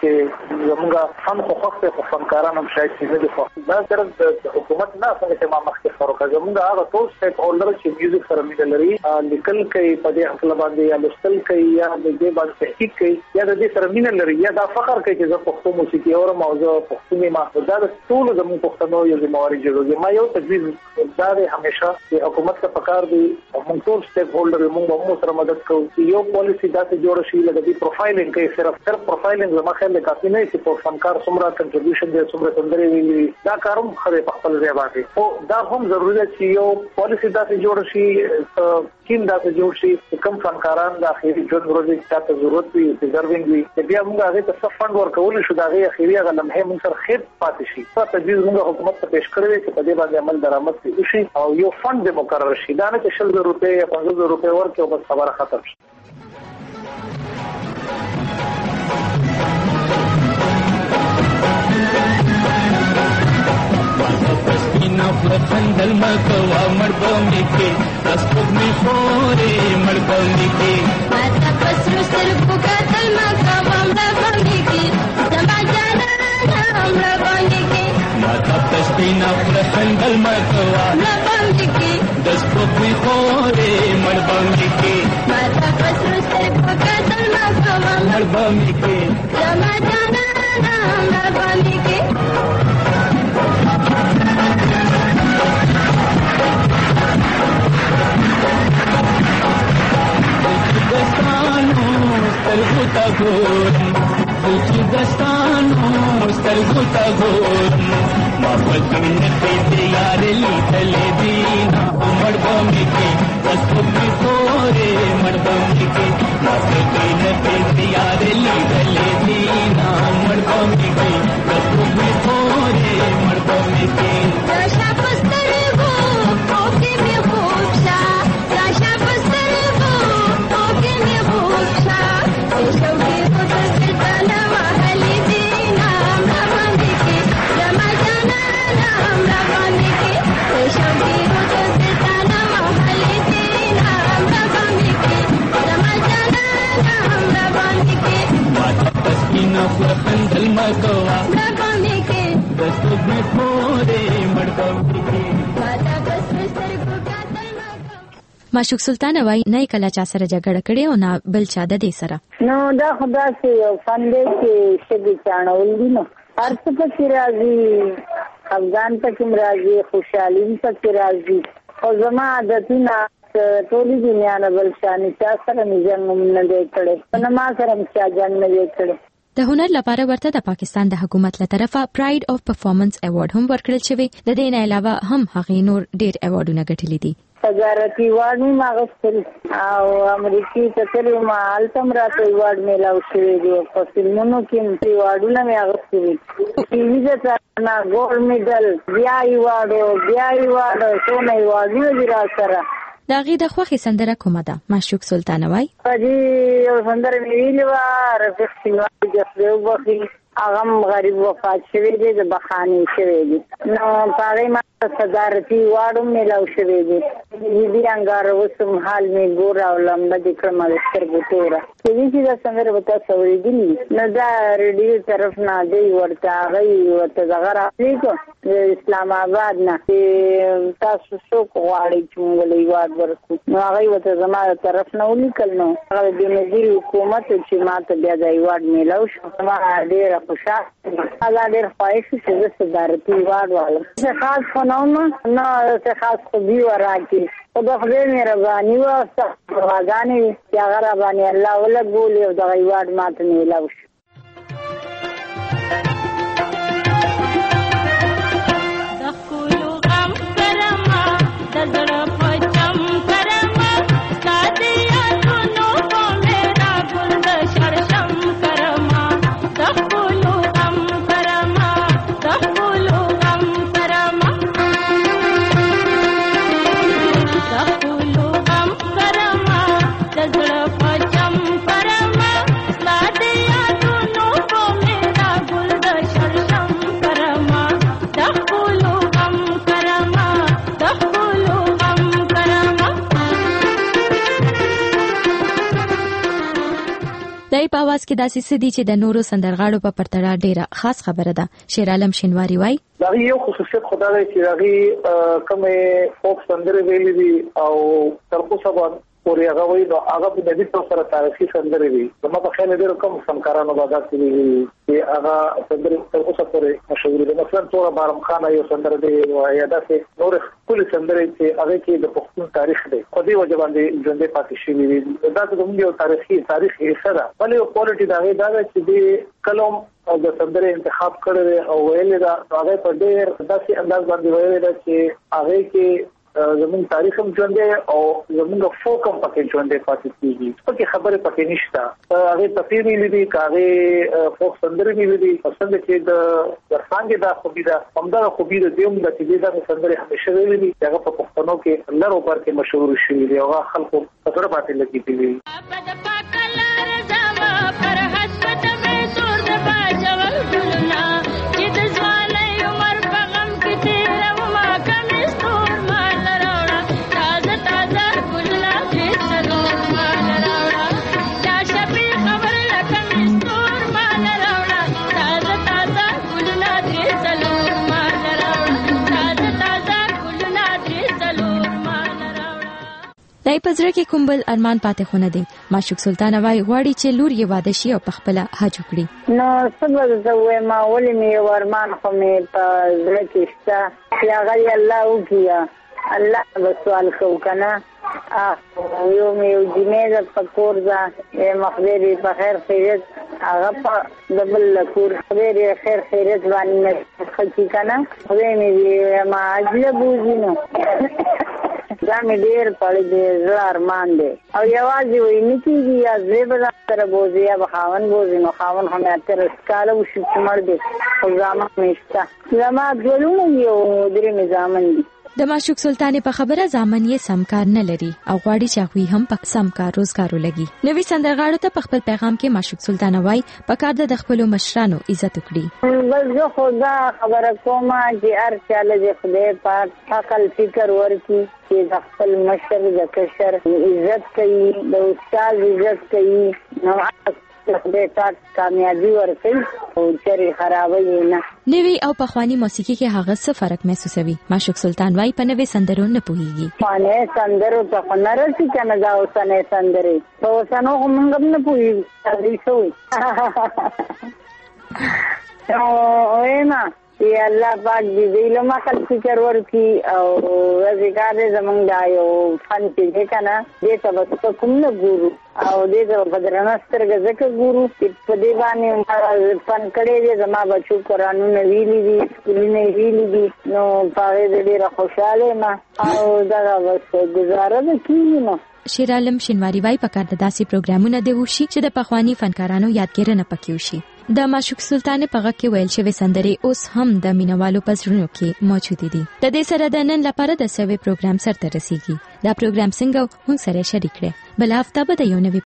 چې زموږ فن خوښه په فنکارانو هم شاید چې نه دي دا صرف د حکومت نه څنګه ما مخکې خبره کوي موږ هغه ټول سټیک هولډر چې میوزیک سره مینه لري لیکل کوي په دې خپل باندې یا لوستل کوي یا د دې باندې تحقیق کوي یا د دې سره مینه لري یا دا فخر کوي چې زه پښتو موسیقي او موضوع پښتوني ما دا د ټول زموږ پښتنو یو ذمہواری جوړوي ما یو تجویز دا دی همیشه چې حکومت ته پکار دی موږ ټول سټیک هولډر موږ هم سره مدد کوو چې یو پالیسی دا ته جوړ شي لکه دې پروفایلینګ کوي صرف صرف پروفایلینګ زما خیال کافي نه چې په فنکار څومره کنټریبیوشن دی څومره تندري ویلي دا کاروم خره په خپل ځای باندې او دا هم ضروري ده چې یو پالیسی دا ته جوړ شي کیم دا ته جوړ شي کوم فنکاران د اخیری ژوند ورځې ته ضرورت وي ډیزرvinګ وي چې بیا موږ هغه ته څه فند ورکول شو دا غي اخیری هغه لمحه موږ سره خیر پاتې شي څه تجویز موږ حکومت ته پیش کړی چې په دې باندې عمل درآمد شي او یو فند به مقرر شي دا نه چې شل زره روپۍ یا پنځه زره روپۍ ورکړي او بس خبره ختم شي خندل مکوا مړبومې کې اسکوب می خورې مړبومې کې ماته پسرو سترګو کتل مکوا مړبومې کې زما جانا مړبومې کې ماته پسپینا خندل مکوا مړبومې کې اسکوب می خورې مړبومې کې ماته پسرو سترګو کتل مکوا مړبومې کې زما جانا مړبومې کې سترګو ته ګورم چې دستانو سترګو ته ګورم ما په دنیا کې یارې لیدلې دي نه مړبومې کې دستو کې خورې مړبومې کې ما په دنیا کې یارې لیدلې دي نه مړبومې کې دستو کې خورې مړبومې کې راشه پسترګو او کې مې خوښه راشه پسترګو او کې مې خوښه Shall we go to the نفر خندل مکوا باندې کې دست می خورې مړبو کې پاتا بس سترګو کاتل مکوا. معشوق سلطان وای نه کله چا سره جګړه کړي او نه بل چا د دې سره. نو دا خدا سي یو فندې کې شګي چاڼول دي نو هر څه پکې راځي، افغان پکې راځي، خوشحالي پکې راځي او زما عادتونه ټولې دنیا نه بل شان چا سره نه جنګ نه دی کړی، نه ما سره چا جنګ نه دی کړی. د هنر لپاره ورته د پاکستان د حکومت له طرفه پراید اف پرفارمنس ایوارډ هم ورکړل شوی. د دې نه علاوه هم هغې نور ډېر ایوارډونه ګټلي دي. صدارتي ایوارډ مې ماغستل او امریکای ته تللی ما هلته هم راته ایوارډ میلاو شوی دی. په فلمونو کې ایوارډونه مې اخیستي دي، ټي وي ته نه ګولډ میډل، بیا ایوارډ بیا ایوارډ څونه ایوارډونه دي را سره. د هغې د خوښې سندره کومه ده؟ معشوق سلطان وای په دې یو سندره مې ویلې وه، رفیق سینواري د خدای وبخي، هغه هم غریب وفات شوی دی، د بخانې شوی دی. نو په هغې ما صدارتي ایوارډ هم میلاو شوی دی. بي انګار اوس هم حال مې ګوره او لمبه دې کړمه د سترګو توره. کېدای شي دا سندره به تاسو اورېدلي نو دا ریډیو طرف نه دی ورته هغې ورته دغه راغلی کو د اسلام آباد نه چې تاسو څوک غواړئ چې موږ له ایوارډ ورکړو، نو هغې ورته زما د طرف نه ولیکل. نو هغه د بېنظیر حکومت چې ما ته بیا د ایوارډ میلاو شو، زما ډېره خوشحاله دا ډېر خواهش چې زه صدارتي ایوارډ والم. څه خاص خو نه وم، نه څه خاص خوبي وه راکړي، خو د خدای مهرباني وه، دعاګانې وې چې هغه راباندې الله ولګولي او دغه ایوارډ ما ته میلاو شو. دای په आवाज کې داسې څه دي چې د نورو سندرغاړو په پرتله ډیره خاص خبره ده. شیر عالم شینواری وای دا یو خصوصیت خدای دی چې هغه کومه فوک سندره ویلې دي او تر اوسه باندې پورې هغه وایي نو هغه په دې ډول سره تاریخي سندره وي. زما په خیال ډېر کم فنکارانو باندې چې هغه سندره تر اوسه پورې مشهور دي. مثلا تور بارم خان یو سندره دی او یا داسې نور ټول سندره چې هغه کې د پښتون تاریخ دی په دې وجه باندې ژوندې پاتې شوی دی. دا د موږ یو تاریخي تاریخ حصہ ده، بل یو کوالټي دا غي دا چې د کلم او د سندره انتخاب کړی او ویل دا هغه په ډېر داسې انداز باندې ویل دا چې هغه کې زمون تاریخ هم ژوندې او زمون فوک هم پکې ژوندې پاتې کیږي، پکې خبره پکې نشته. هغه تفسیر ویلي دي، هغه فوک سندره ویلي دي، څنګه چې د ورڅنګه دا خوبي ده همدا خوبي ده دیوم د دې د سندره همیشه ویلي دي. هغه په پښتنو کې لرو پر کې مشهور شوی دی او خلکو په سره پاتې لګي دي. دای پزړه کې کوم بل ارمان پاتې خونه دی؟ معشوق سلطان وای غواړي چې لور یې واده شي او په خپل حج وکړي. نو څه زه وایم ما ولې مې ورمان خو مې په زړه کې شته چې هغه الله وکړي، الله به سوال کوو کنه. یو مې یو جمعې ده په کور ده مخبري په خیر خیرت هغه په دبل کور خبري خیر خیرت باندې خچی کنه خدای مې ما اجله بوزي نو دا مې ډېر پړې دې زړه ارمان دی او یوازې وایي نه کېږي یا زه به سره بوځي یا به خاوند بوځي نو خاوند خو مې اتلس کاله وشي چې مړ دی خو زامن مې شته زما دوه دي او درې مې زامن دي. د معشوق سلطان په خبره ځامن یې سمکار نه لري او غواړي چې هغوی هم په سمکار روزګار ولګي. نوي سندرغاړو ته په خپل پیغام کې معشوق سلطان وایي پکار ده د خپلو مشرانو عزت وکړي. بس زه خو دا خبره کوم چې هر چا له خدای پاک عقل فکر ورکړي چې د خپل مشر د کشر عزت کوي، د استاد عزت کوي. نو خدای پاک کامیابی ورکړي او چیرې خرابوي نه. نوی او پخوانی موسیقي کې هغه څه فرق محسوسوي؟ معشوق سلطان وايي په نوې سندرو نه پوهیږي. پخوانی سندرو ته خو نه رسي کنه دا اوسنۍ سندرې په اوسنو خو موږ هم نه پوهیږو تدریس وي او اینا یا الله پاک دې له ما خپل فکر ورکي او ذکر زمونږ دا یو فن کې کنه دې ته کوم نه ګورو او دې ته بدرنه سترګه ځکه ګورو چې په دې باندې فن کړي دې زما بچو قرآنونه ویلي دي سکولونه ویلي دي نو پاره دې ډېر خوشاله ما او دا وسه گزاره ده کیږي نو. شیر عالم شینواری وايي پکار د داسې پروګرامونو د وشي چې د پخوانی فنکارانو یادګیرنه پکې وشي. د معشوق سلطان په غږ کې ویل شوی سندرې اوس هم د مینوالو په زړونو کې موجود دي. د دې سره د نن لپاره د سوي پروګرام سره رسیدي. دا پروګرام څنګه موږ سره شریک کړئ. بل هفته به د یو نوي